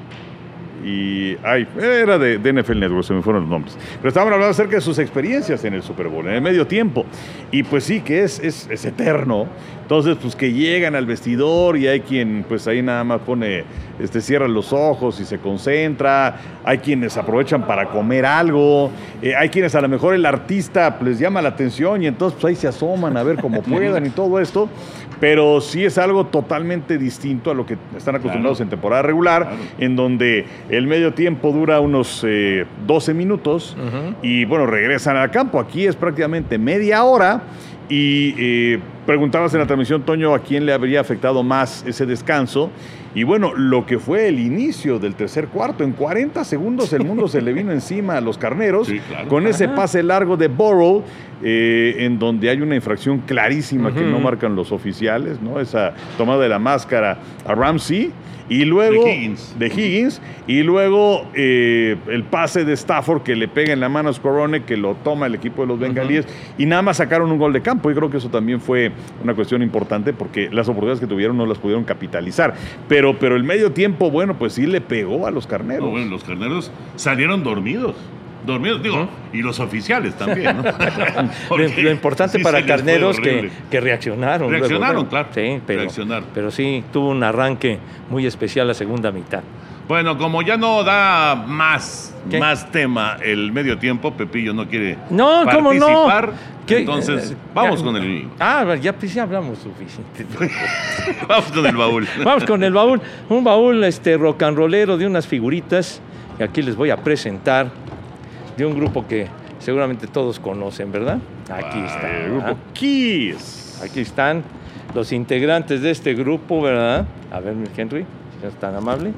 [SPEAKER 2] y ay, era de, de N F L Network, se me fueron los nombres. Pero estaban hablando acerca de sus experiencias en el Super Bowl, en el medio tiempo. Y pues sí, que es, es, es eterno. Entonces, pues que llegan al vestidor y hay quien, pues ahí nada más pone, este, cierra los ojos y se concentra. Hay quienes aprovechan para comer algo. Eh, hay quienes a lo mejor el artista les llama la atención y entonces pues ahí se asoman a ver cómo puedan y todo esto. Pero sí es algo totalmente distinto a lo que están acostumbrados
[SPEAKER 1] Claro.
[SPEAKER 2] en temporada regular,
[SPEAKER 1] Claro.
[SPEAKER 2] en donde el medio tiempo dura unos eh, doce minutos
[SPEAKER 3] Ujú.
[SPEAKER 2] y bueno, regresan al campo. Aquí es prácticamente media hora y eh, preguntabas en la transmisión, Toño, a quién le habría afectado más ese descanso. Y bueno, lo que fue el inicio del tercer cuarto, en cuarenta segundos el mundo se le vino encima a los carneros
[SPEAKER 1] Sí, claro.
[SPEAKER 2] con ese
[SPEAKER 3] Ajá.
[SPEAKER 2] pase largo de Burrow, eh, en donde hay una infracción clarísima que
[SPEAKER 3] Ujú.
[SPEAKER 2] no marcan los oficiales, ¿no? Esa tomada de la máscara a Ramsey. Y luego
[SPEAKER 1] De Higgins.
[SPEAKER 2] de Higgins, y luego eh, el pase de Stafford que le pega en la mano a Scorone, que lo toma el equipo de los bengalíes, y nada más sacaron un gol de campo. Y creo que eso también fue una cuestión importante porque las oportunidades que tuvieron no las pudieron capitalizar. Pero, pero el medio tiempo, bueno, pues sí le pegó a los carneros.
[SPEAKER 1] No, bueno, los carneros salieron dormidos. Dormidos, digo,
[SPEAKER 3] Ujú.
[SPEAKER 1] y los oficiales también, ¿no?
[SPEAKER 3] Lo,
[SPEAKER 1] Porque
[SPEAKER 3] lo importante
[SPEAKER 1] sí
[SPEAKER 3] para
[SPEAKER 1] se les fue
[SPEAKER 3] Carneros que,
[SPEAKER 1] horrible.
[SPEAKER 3] que reaccionaron. luego,
[SPEAKER 1] Reaccionaron,
[SPEAKER 3] luego.
[SPEAKER 1] claro.
[SPEAKER 3] Sí, pero,
[SPEAKER 1] Reaccionaron.
[SPEAKER 3] pero sí, tuvo un arranque muy especial la segunda mitad.
[SPEAKER 1] Bueno, como ya no da más,
[SPEAKER 3] ¿Qué?
[SPEAKER 1] más tema el medio tiempo, Pepillo no quiere
[SPEAKER 3] No, ¿cómo no?
[SPEAKER 1] participar.
[SPEAKER 3] ¿Qué?
[SPEAKER 1] Entonces,
[SPEAKER 3] Eh,
[SPEAKER 1] vamos
[SPEAKER 3] ya-
[SPEAKER 1] con el
[SPEAKER 3] Ah, ya, pues ya hablamos suficiente.
[SPEAKER 1] vamos con el baúl.
[SPEAKER 3] Vamos con el baúl. Un baúl este, rock and rollero de unas figuritas que aquí les voy a presentar de un grupo que seguramente todos conocen, ¿verdad? Aquí
[SPEAKER 2] El
[SPEAKER 3] está.
[SPEAKER 2] grupo Kiss.
[SPEAKER 3] Aquí están los integrantes de este grupo, ¿verdad? A ver, Henry, si no es tan amable.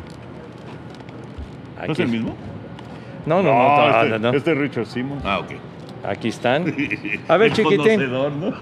[SPEAKER 1] ¿No es el mismo?
[SPEAKER 3] No, no,
[SPEAKER 2] No,
[SPEAKER 3] no, no,
[SPEAKER 2] este,
[SPEAKER 3] no, no.
[SPEAKER 2] este es Richard Simmons.
[SPEAKER 1] Ah, ok.
[SPEAKER 3] Aquí están. A ver,
[SPEAKER 1] El
[SPEAKER 3] chiquitín.
[SPEAKER 1] conocedor, ¿no?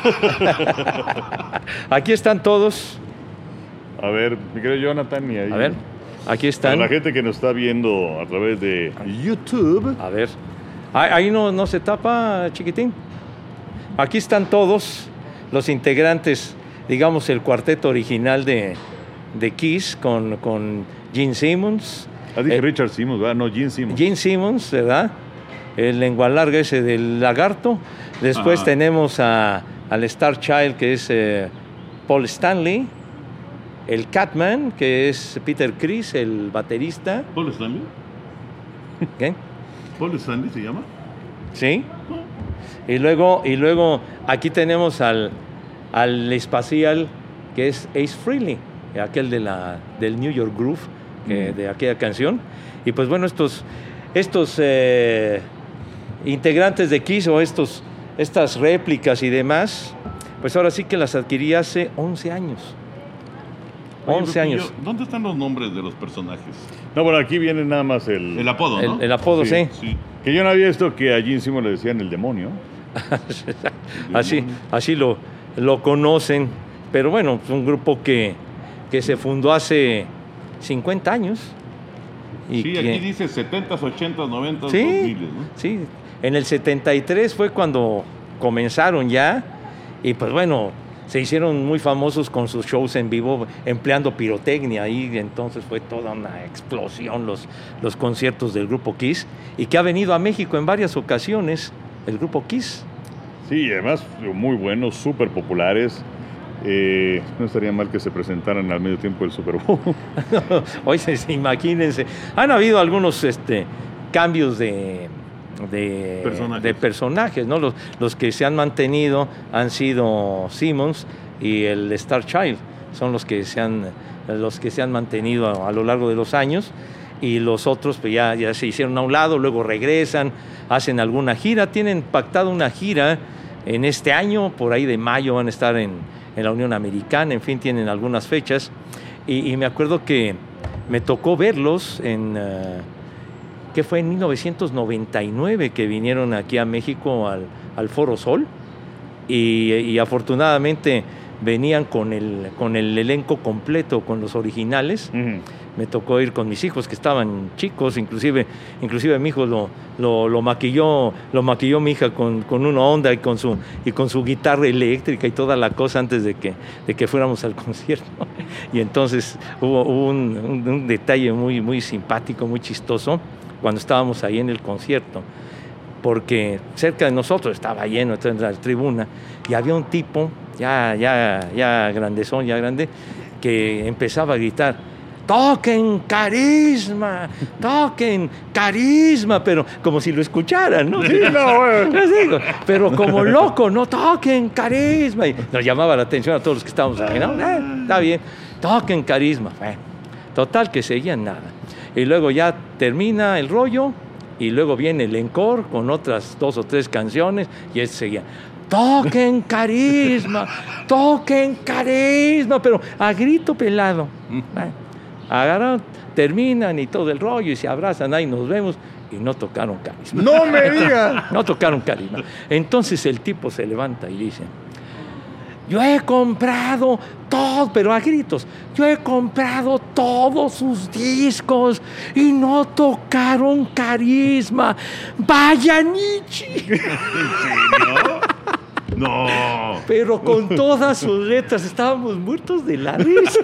[SPEAKER 3] Aquí están todos.
[SPEAKER 2] A ver, mi querido Jonathan, y ahí.
[SPEAKER 3] A ver, aquí
[SPEAKER 2] Para
[SPEAKER 3] están.
[SPEAKER 2] la gente que nos está viendo a través de YouTube.
[SPEAKER 3] A ver. Ahí ahí no, no se tapa, chiquitín. Aquí están todos. los integrantes, digamos, el cuarteto original de, de Kiss con, con Gene Simmons.
[SPEAKER 2] Ah, dije
[SPEAKER 3] eh,
[SPEAKER 2] Richard Simmons, ¿verdad? No, Gene Simmons.
[SPEAKER 3] Gene Simmons, ¿verdad? El lengua larga ese del lagarto. Después
[SPEAKER 1] Ajá.
[SPEAKER 3] tenemos a, al Star Child, que es eh, Paul Stanley. El Catman, que es Peter Criss, el baterista.
[SPEAKER 1] ¿Paul Stanley?
[SPEAKER 3] ¿Qué?
[SPEAKER 1] ¿Paul Stanley se llama?
[SPEAKER 3] ¿Sí? Y luego, y luego aquí tenemos al, al espacial, que es Ace Frehley, aquel de la, del New York Groove, que, de aquella canción. Y pues bueno, estos, estos eh, integrantes de Kiss o estos, estas réplicas y demás, pues ahora sí que las adquirí hace once años.
[SPEAKER 1] Oye,
[SPEAKER 3] once
[SPEAKER 1] Pepillo,
[SPEAKER 3] años.
[SPEAKER 1] ¿dónde están los nombres de los personajes?
[SPEAKER 2] No, bueno, aquí viene nada más el...
[SPEAKER 1] El apodo, ¿no?
[SPEAKER 3] El, el apodo, sí.
[SPEAKER 1] Sí.
[SPEAKER 2] Que yo no había visto que a Gene Simmons le decían el demonio.
[SPEAKER 3] así así lo, lo conocen. Pero bueno, es un grupo que, que se fundó hace cincuenta años. Y
[SPEAKER 1] Sí,
[SPEAKER 3] que,
[SPEAKER 1] aquí dice setentas, ochentas, noventas,
[SPEAKER 3] sí,
[SPEAKER 1] dos mil, ¿no?
[SPEAKER 3] sí, en el setenta y tres fue cuando comenzaron ya. Y pues bueno, se hicieron muy famosos con sus shows en vivo empleando pirotecnia. Y entonces fue toda una explosión los, los conciertos del grupo Kiss. Y que ha venido a México en varias ocasiones el grupo Kiss.
[SPEAKER 2] Sí, además muy buenos, súper populares. Eh, no estaría mal que se presentaran al medio tiempo del Super Bowl.
[SPEAKER 3] Oye, imagínense, han habido algunos este, cambios de, de,
[SPEAKER 1] Personajes.
[SPEAKER 3] de personajes, ¿no? Los, los que se han mantenido han sido Simmons y el Star Child, son los que se han, los que se han mantenido a, a lo largo de los años, y los otros pues ya, ya se hicieron a un lado, luego regresan, hacen alguna gira, tienen pactado una gira en este año, por ahí de mayo van a estar en, en la Unión Americana, en fin, tienen algunas fechas, y, y me acuerdo que me tocó verlos en, uh, ¿qué fue? En mil novecientos noventa y nueve, que vinieron aquí a México al, al Foro Sol, y, y afortunadamente venían con el, con el elenco completo, con los originales.
[SPEAKER 2] Uh-huh.
[SPEAKER 3] Me tocó ir con mis hijos que estaban chicos, inclusive, inclusive mi hijo lo, lo, lo maquilló, lo maquilló mi hija con, con una Honda y con su y con su guitarra eléctrica y toda la cosa antes de que, de que fuéramos al concierto. Y entonces hubo, hubo un, un, un detalle muy, muy simpático, muy chistoso, cuando estábamos ahí en el concierto, porque cerca de nosotros estaba lleno en la tribuna y había un tipo ya, ya, ya grandezón, ya grande, que empezaba a gritar: toquen carisma, toquen carisma, pero como si lo escucharan, ¿no?
[SPEAKER 2] Sí, no, bueno.
[SPEAKER 3] Les digo, pero como loco, no, toquen carisma. Y nos llamaba la atención a todos los que estábamos ahí, ¿no? Eh, está bien, toquen carisma. Eh, total, que seguían nada. Y luego ya termina el rollo, y luego viene el encore con otras dos o tres canciones, y él seguía: toquen carisma, toquen carisma, pero a grito pelado. Eh, Agarran, terminan y todo el rollo y se abrazan, ahí nos vemos, y no tocaron carisma.
[SPEAKER 2] ¡No me digas!
[SPEAKER 3] No tocaron carisma. Entonces el tipo se levanta y dice: yo he comprado todo, pero a gritos, yo he comprado todos sus discos y no tocaron carisma. ¡Vaya Nietzsche!
[SPEAKER 1] No.
[SPEAKER 3] Pero con todas sus letras estábamos muertos de la risa.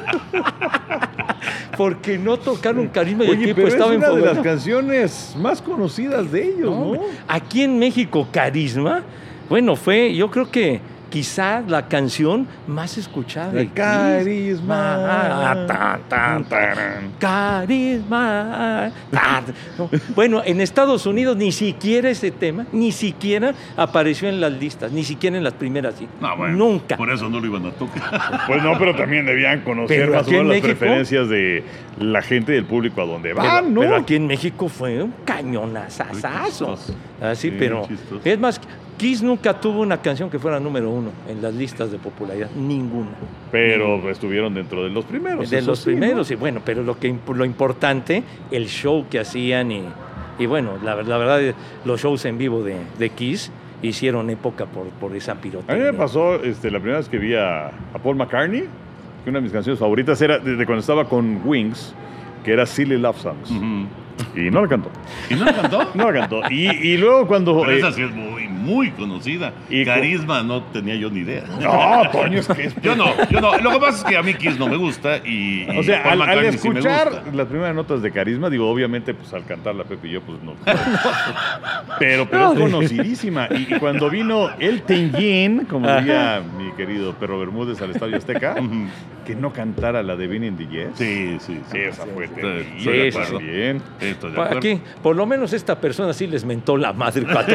[SPEAKER 3] Porque no tocaron carisma y el
[SPEAKER 2] Oye,
[SPEAKER 3] tipo
[SPEAKER 2] pero es
[SPEAKER 3] estaba
[SPEAKER 2] una de
[SPEAKER 3] enfogado.
[SPEAKER 2] las canciones más conocidas de ellos,
[SPEAKER 3] No,
[SPEAKER 2] ¿no?
[SPEAKER 3] hombre. Aquí en México, carisma, bueno, fue, yo creo que quizá la canción más escuchada de
[SPEAKER 2] El carisma.
[SPEAKER 3] Ah, tan, tan, tan. Carisma. Tan. No. Bueno, en Estados Unidos ni siquiera ese tema, ni siquiera apareció en las listas, ni siquiera en las primeras. Sí.
[SPEAKER 1] No, bueno,
[SPEAKER 3] Nunca.
[SPEAKER 1] Por eso no lo iban a tocar.
[SPEAKER 2] Pues no, pero también debían conocer
[SPEAKER 3] Pero
[SPEAKER 2] más o
[SPEAKER 3] aquí en
[SPEAKER 2] menos las
[SPEAKER 3] México-
[SPEAKER 2] preferencias de la gente del público a donde
[SPEAKER 3] Pero,
[SPEAKER 2] van, ¿no?
[SPEAKER 3] pero aquí en México fue un cañonazazazo.
[SPEAKER 1] Muy chistoso.
[SPEAKER 3] Así,
[SPEAKER 1] Sí,
[SPEAKER 3] pero
[SPEAKER 1] chistoso.
[SPEAKER 3] es más, Kiss nunca tuvo una canción que fuera número uno en las listas de popularidad, ninguna.
[SPEAKER 2] Pero estuvieron dentro de los primeros.
[SPEAKER 3] De
[SPEAKER 2] eso
[SPEAKER 3] los
[SPEAKER 2] sí,
[SPEAKER 3] primeros,
[SPEAKER 2] ¿no?
[SPEAKER 3] y bueno, pero lo que imp- lo importante, el show que hacían y, y bueno, la, la verdad, los shows en vivo de, de Kiss hicieron época por, por esa
[SPEAKER 2] A mí
[SPEAKER 3] pirotecnia.
[SPEAKER 2] me pasó este, la primera vez que vi a, a Paul McCartney, que una de mis canciones favoritas era desde cuando estaba con Wings, que era Silly Love Songs.
[SPEAKER 1] Ujú.
[SPEAKER 2] Y no la cantó.
[SPEAKER 1] ¿Y no la cantó?
[SPEAKER 2] No la cantó. Y, y luego cuando...
[SPEAKER 1] Pero
[SPEAKER 2] eh,
[SPEAKER 1] esa sí es muy, muy conocida.
[SPEAKER 2] Y
[SPEAKER 1] Carisma no tenía yo ni idea.
[SPEAKER 2] no, Toño, es que es...
[SPEAKER 1] Yo no, yo no. Lo que pasa es que a mí Kiss no me gusta y, y
[SPEAKER 2] O sea,
[SPEAKER 1] Paul
[SPEAKER 2] al, al
[SPEAKER 1] McCartney sí me
[SPEAKER 2] escuchar
[SPEAKER 1] gusta.
[SPEAKER 2] las primeras notas de Carisma, digo, obviamente, pues al cantar la Pepe y yo, pues no. Pero, pero
[SPEAKER 3] No,
[SPEAKER 2] es conocidísima. Y, y cuando vino el Tenguín, como diría mi querido Perro Bermúdez al Estadio Azteca, que no cantara la de Benny and the Jets.
[SPEAKER 1] Sí, sí, sí.
[SPEAKER 2] Esa fue
[SPEAKER 1] sí,
[SPEAKER 2] terrible.
[SPEAKER 1] estoy de
[SPEAKER 3] Sí,
[SPEAKER 1] acuerdo.
[SPEAKER 2] Bien.
[SPEAKER 1] Estoy de
[SPEAKER 3] Pa-
[SPEAKER 1] acuerdo.
[SPEAKER 3] Aquí, por lo menos esta persona sí les mentó la madre cuando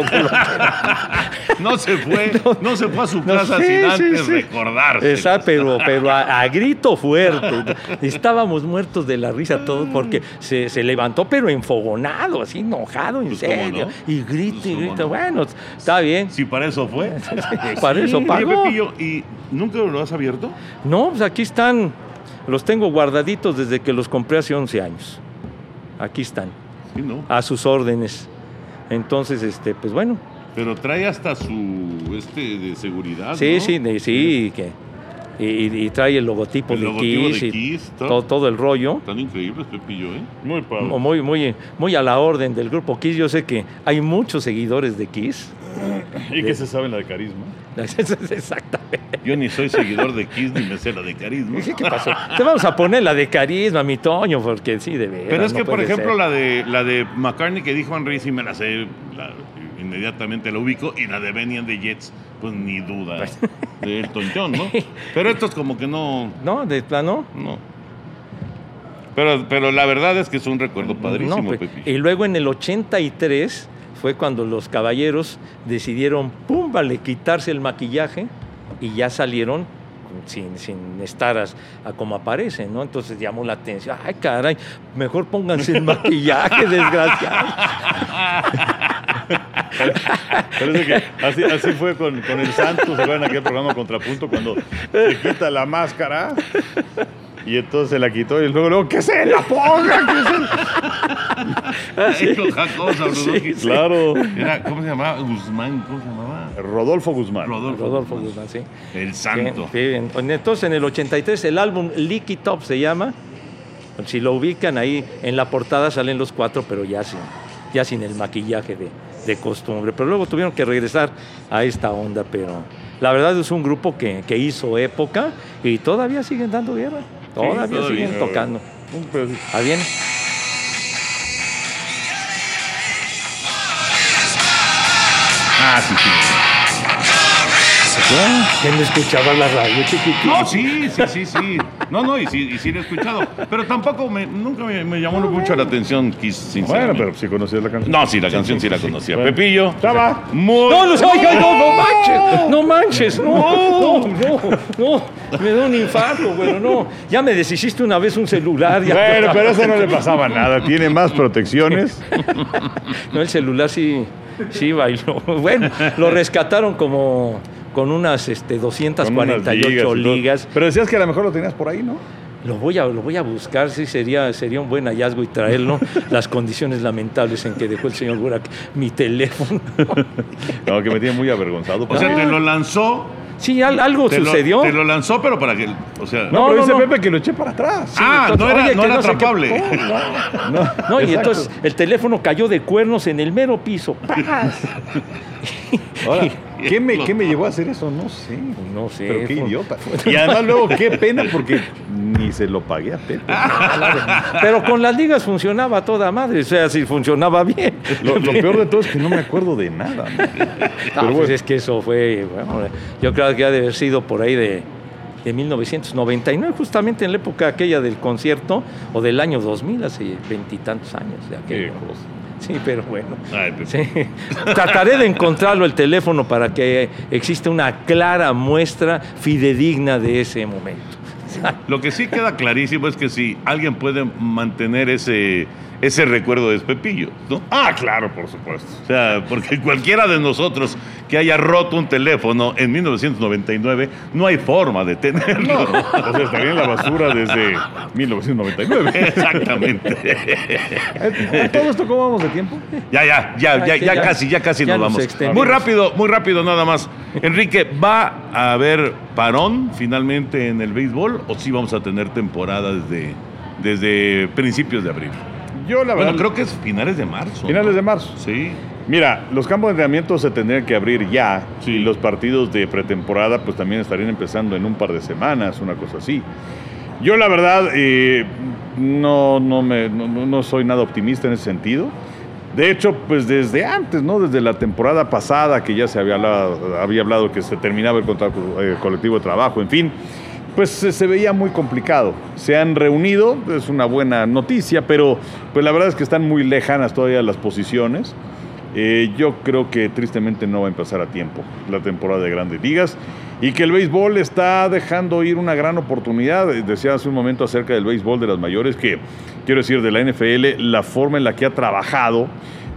[SPEAKER 1] No se fue, no se fue a su
[SPEAKER 3] No,
[SPEAKER 1] casa
[SPEAKER 3] sí,
[SPEAKER 1] sin
[SPEAKER 3] sí,
[SPEAKER 1] antes
[SPEAKER 3] sí.
[SPEAKER 1] recordarse.
[SPEAKER 3] Esa, pero, pero a, a grito fuerte. Estábamos muertos de la risa todos porque se, se levantó, pero enfogonado, así enojado, en
[SPEAKER 1] Pues, ¿cómo
[SPEAKER 3] serio.
[SPEAKER 1] no?
[SPEAKER 3] Y grita
[SPEAKER 1] Pues,
[SPEAKER 3] y
[SPEAKER 1] ¿cómo
[SPEAKER 3] grita.
[SPEAKER 1] no?
[SPEAKER 3] Bueno, está bien.
[SPEAKER 1] Si para eso fue.
[SPEAKER 3] Para eso
[SPEAKER 1] Oye,
[SPEAKER 3] pagó.
[SPEAKER 1] Pepillo, ¿y nunca lo has abierto?
[SPEAKER 3] No, pues aquí están. Los tengo guardaditos desde que los compré hace once años. Aquí están,
[SPEAKER 1] Sí, ¿no?
[SPEAKER 3] a sus órdenes. Entonces, este, pues bueno.
[SPEAKER 1] Pero trae hasta su este de seguridad.
[SPEAKER 3] Sí,
[SPEAKER 1] ¿no?
[SPEAKER 3] sí, de- sí, que y, y trae el logotipo
[SPEAKER 1] El
[SPEAKER 3] de
[SPEAKER 1] logotipo
[SPEAKER 3] Kiss
[SPEAKER 1] de
[SPEAKER 3] y
[SPEAKER 1] Kiss, todo.
[SPEAKER 3] todo, todo el rollo.
[SPEAKER 1] Tan increíbles, Pepillo, ¿eh?
[SPEAKER 2] Muy padre.
[SPEAKER 3] Muy, muy, muy a la orden del grupo Kiss. Yo sé que hay muchos seguidores de Kiss.
[SPEAKER 2] ¿Y qué se sabe en la de Carisma?
[SPEAKER 3] Exactamente.
[SPEAKER 1] Yo ni soy seguidor de Kiss ni me sé la de Carisma.
[SPEAKER 3] ¿Qué pasó? Te vamos a poner la de Carisma, mi Toño, porque sí, de veras.
[SPEAKER 1] Pero es
[SPEAKER 3] no
[SPEAKER 1] que, por
[SPEAKER 3] puede
[SPEAKER 1] ejemplo,
[SPEAKER 3] ser.
[SPEAKER 1] la de la de McCartney que dijo Henry sí me la sé, la- inmediatamente la ubico, y la de Benny and the Jets, pues ni duda, de Elton John, ¿no? Pero estos como que no,
[SPEAKER 3] No, de plano.
[SPEAKER 1] no. Pero, pero la verdad es que es un recuerdo padrísimo,
[SPEAKER 3] No, pues,
[SPEAKER 1] Pepi.
[SPEAKER 3] y luego en el ochenta y tres fue cuando los caballeros decidieron, pum, vale, quitarse el maquillaje y ya salieron sin, sin estar a, a como aparecen, ¿no? Entonces llamó la atención. Ay, caray, mejor pónganse el maquillaje, desgraciado.
[SPEAKER 2] Parece que así, así fue con, con el Santos, ¿se acuerdan aquel programa Contrapunto cuando se quita la máscara? Y entonces se la quitó y luego, luego que se la ponga. Que se...
[SPEAKER 1] Ay, cosa, sabroso.
[SPEAKER 3] Sí, sí.
[SPEAKER 2] Claro.
[SPEAKER 1] Era, ¿cómo se llamaba? Guzmán, ¿cómo se llamaba?
[SPEAKER 2] Rodolfo Guzmán.
[SPEAKER 1] Rodolfo.
[SPEAKER 3] Rodolfo Guzmán, sí.
[SPEAKER 1] El santo.
[SPEAKER 3] Sí, sí. Entonces en el ochenta y tres el álbum Lick It Up se llama. Si lo ubican ahí en la portada salen los cuatro, pero ya sin, ya sin el maquillaje de, de costumbre. Pero luego tuvieron que regresar a esta onda, pero la verdad es un grupo que, que hizo época y todavía siguen dando guerra. Todavía,
[SPEAKER 1] todavía.
[SPEAKER 3] siguen tocando.
[SPEAKER 2] Un pedacito.
[SPEAKER 3] ¿Ah, bien?
[SPEAKER 1] Ah, sí, sí.
[SPEAKER 3] ¿Quién escuchaba la radio, chiquitín?
[SPEAKER 1] No, sí, sí, sí, sí. No, no, y sí, y sí lo he escuchado. Pero tampoco me, nunca me, me llamó mucho la atención Kiss,
[SPEAKER 2] Bueno,
[SPEAKER 1] sinceramente.
[SPEAKER 2] pero si conocías la canción.
[SPEAKER 1] No, sí, la canción sí la conocía.
[SPEAKER 2] Bueno.
[SPEAKER 1] Pepillo.
[SPEAKER 2] Estaba.
[SPEAKER 1] Muy...
[SPEAKER 3] No, no, oiga, no, no manches, no manches, no, no, no, no, me da un infarto, güey, no. Ya me deshiciste una vez un celular. Ya,
[SPEAKER 2] Bueno, pero eso no le pasaba nada. Tiene más protecciones.
[SPEAKER 3] No, el celular sí, sí bailó. Bueno, lo rescataron como con unas este, doscientas cuarenta y ocho
[SPEAKER 2] Con unas ligas y todo.
[SPEAKER 3] ligas.
[SPEAKER 2] Pero decías que a lo mejor lo tenías por ahí, ¿no?
[SPEAKER 3] Lo voy a, lo voy a buscar, sí, sería, sería un buen hallazgo y traerlo. Las condiciones lamentables en que dejó el señor Burak mi teléfono.
[SPEAKER 2] No, que me tiene muy avergonzado.
[SPEAKER 1] O sea, te lo lanzó.
[SPEAKER 3] Sí, al- algo
[SPEAKER 1] Te lo,
[SPEAKER 3] sucedió.
[SPEAKER 1] te lo lanzó, pero para que. O sea.
[SPEAKER 2] no,
[SPEAKER 3] no,
[SPEAKER 2] pero
[SPEAKER 3] no,
[SPEAKER 2] dice
[SPEAKER 3] no.
[SPEAKER 2] Pepe que lo eché para atrás.
[SPEAKER 1] ah,
[SPEAKER 3] entonces,
[SPEAKER 1] no era,
[SPEAKER 3] oye,
[SPEAKER 1] no
[SPEAKER 3] que
[SPEAKER 1] era
[SPEAKER 3] no sé qué-
[SPEAKER 1] atrapable.
[SPEAKER 3] No,
[SPEAKER 2] No,
[SPEAKER 3] No, y
[SPEAKER 2] exacto.
[SPEAKER 3] entonces el teléfono cayó de cuernos en el mero piso. ¡Paz!
[SPEAKER 2] Ahora, ¿qué me, ¿qué me llevó a hacer eso? No sé.
[SPEAKER 3] No sé.
[SPEAKER 2] Pero qué
[SPEAKER 3] fue-
[SPEAKER 2] idiota. Y además luego, qué pena, porque ni se lo pagué a Pepe.
[SPEAKER 3] Pero con las ligas funcionaba a toda madre, o sea, si funcionaba bien.
[SPEAKER 2] Lo, lo peor de todo es que no me acuerdo de nada. ¿no?
[SPEAKER 3] Ah,
[SPEAKER 2] Pero
[SPEAKER 3] pues
[SPEAKER 2] bueno.
[SPEAKER 3] es que eso fue, bueno, yo creo que ha de haber sido por ahí de, de mil novecientos noventa y nueve, justamente en la época aquella del concierto, o del año dos mil, hace veintitantos años de aquello.
[SPEAKER 2] Qué cosa.
[SPEAKER 3] Sí, pero bueno.
[SPEAKER 1] Ay, Pepe.
[SPEAKER 3] Sí. Trataré de encontrarlo el teléfono para que exista una clara muestra fidedigna de ese momento.
[SPEAKER 1] Lo que sí queda clarísimo es que si alguien puede mantener ese, ese recuerdo es Pepillo, ¿no?
[SPEAKER 2] Ah, claro, por supuesto.
[SPEAKER 1] O sea, porque cualquiera de nosotros que haya roto un teléfono en mil novecientos noventa y nueve, no hay forma de tenerlo.
[SPEAKER 2] O sea, estaría en la basura desde mil novecientos noventa y nueve.
[SPEAKER 1] Exactamente.
[SPEAKER 2] ¿A todo esto cómo vamos de tiempo?
[SPEAKER 1] Ya, ya, ya,
[SPEAKER 3] Ay,
[SPEAKER 1] ya,
[SPEAKER 3] sí,
[SPEAKER 1] ya
[SPEAKER 3] ya.
[SPEAKER 1] casi, ya casi
[SPEAKER 3] Ya
[SPEAKER 1] nos
[SPEAKER 3] nos
[SPEAKER 1] vamos.
[SPEAKER 3] extendimos.
[SPEAKER 1] Muy rápido, muy rápido nada más. Enrique, ¿va a haber parón finalmente en el béisbol o sí vamos a tener temporada desde, desde principios de abril?
[SPEAKER 2] Yo la verdad...
[SPEAKER 1] Bueno, creo que es finales de marzo.
[SPEAKER 2] Finales
[SPEAKER 1] ¿no?
[SPEAKER 2] de marzo.
[SPEAKER 1] Sí.
[SPEAKER 2] Mira, los campos de entrenamiento se tendrían que abrir ya.
[SPEAKER 1] Sí.
[SPEAKER 2] Y los partidos de pretemporada pues también estarían empezando en un par de semanas, una cosa así. Yo la verdad eh, no, no, me, no, no soy nada optimista en ese sentido. De hecho, pues desde antes, ¿no? Desde la temporada pasada que ya se había hablado, había hablado que se terminaba el contrato eh, colectivo de trabajo, en fin, pues se, se veía muy complicado. Se han reunido, es una buena noticia, pero pues la verdad es que están muy lejanas todavía las posiciones. Eh, yo creo que tristemente no va a empezar a tiempo la temporada de Grandes Ligas y que el béisbol está dejando ir una gran oportunidad. Decía hace un momento acerca del béisbol de las mayores que, quiero decir, de la N F L, la forma en la que ha trabajado,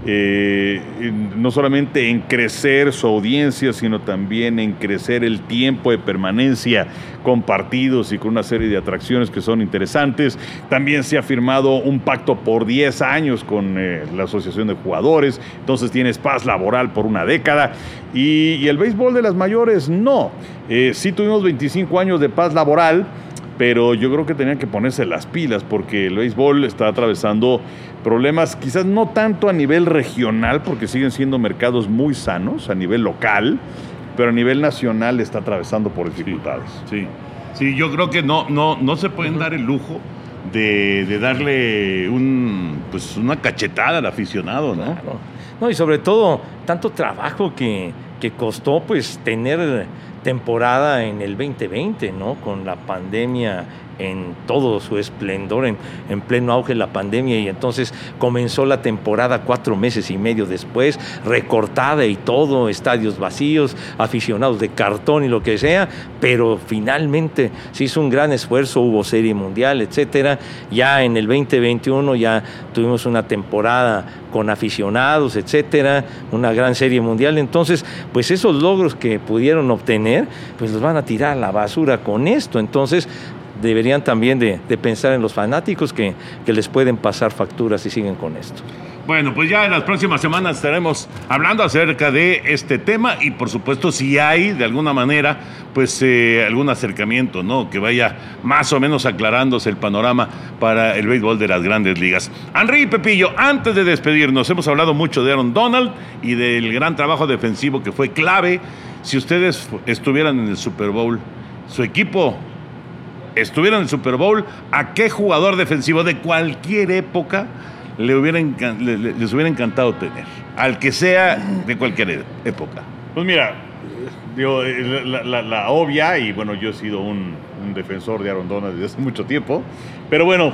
[SPEAKER 2] eh, no solamente en crecer su audiencia, sino también en crecer el tiempo de permanencia con partidos y con una serie de atracciones que son interesantes. También se ha firmado un pacto por diez años con eh, la Asociación de Jugadores, entonces tienes paz laboral por una década, y, y el béisbol de las mayores no. Eh, sí tuvimos veinticinco años de paz laboral, pero yo creo que tenían que ponerse las pilas porque el béisbol está atravesando problemas, quizás no tanto a nivel regional, porque siguen siendo mercados muy sanos a nivel local, pero a nivel nacional está atravesando por dificultades.
[SPEAKER 1] Sí, sí, sí, yo creo que no, no, no se pueden dar el lujo de, de darle un, pues una cachetada al aficionado, ¿no?
[SPEAKER 3] Claro. No, y sobre todo, tanto trabajo que, que costó pues tener temporada en el veinte veinte, ¿no? Con la pandemia en todo su esplendor, en, en pleno auge la pandemia, y entonces comenzó la temporada cuatro meses y medio después, recortada y todo, estadios vacíos, aficionados de cartón y lo que sea, pero finalmente se hizo un gran esfuerzo, hubo serie mundial, etcétera. Ya en el veinte veintiuno ya tuvimos una temporada con aficionados, etcétera, una gran serie mundial. Entonces, pues esos logros que pudieron obtener, pues los van a tirar a la basura con esto. Entonces, deberían también de, de pensar en los fanáticos que, que les pueden pasar facturas si siguen con esto.
[SPEAKER 1] Bueno, pues ya en las próximas semanas estaremos hablando acerca de este tema y por supuesto si hay de alguna manera pues eh, algún acercamiento, ¿no? Que vaya más o menos aclarándose el panorama para el béisbol de las Grandes Ligas. Henry y Pepillo, antes de despedirnos, hemos hablado mucho de Aaron Donald y del gran trabajo defensivo que fue clave. Si ustedes estuvieran en el Super Bowl, su equipo estuviera en el Super Bowl, ¿a qué jugador defensivo de cualquier época le hubiera encan- le, le, les hubiera encantado tener? Al que sea de cualquier época.
[SPEAKER 2] Pues mira, digo, la, la, la obvia, y bueno, yo he sido un, un defensor de Aaron Donald desde hace mucho tiempo, pero bueno,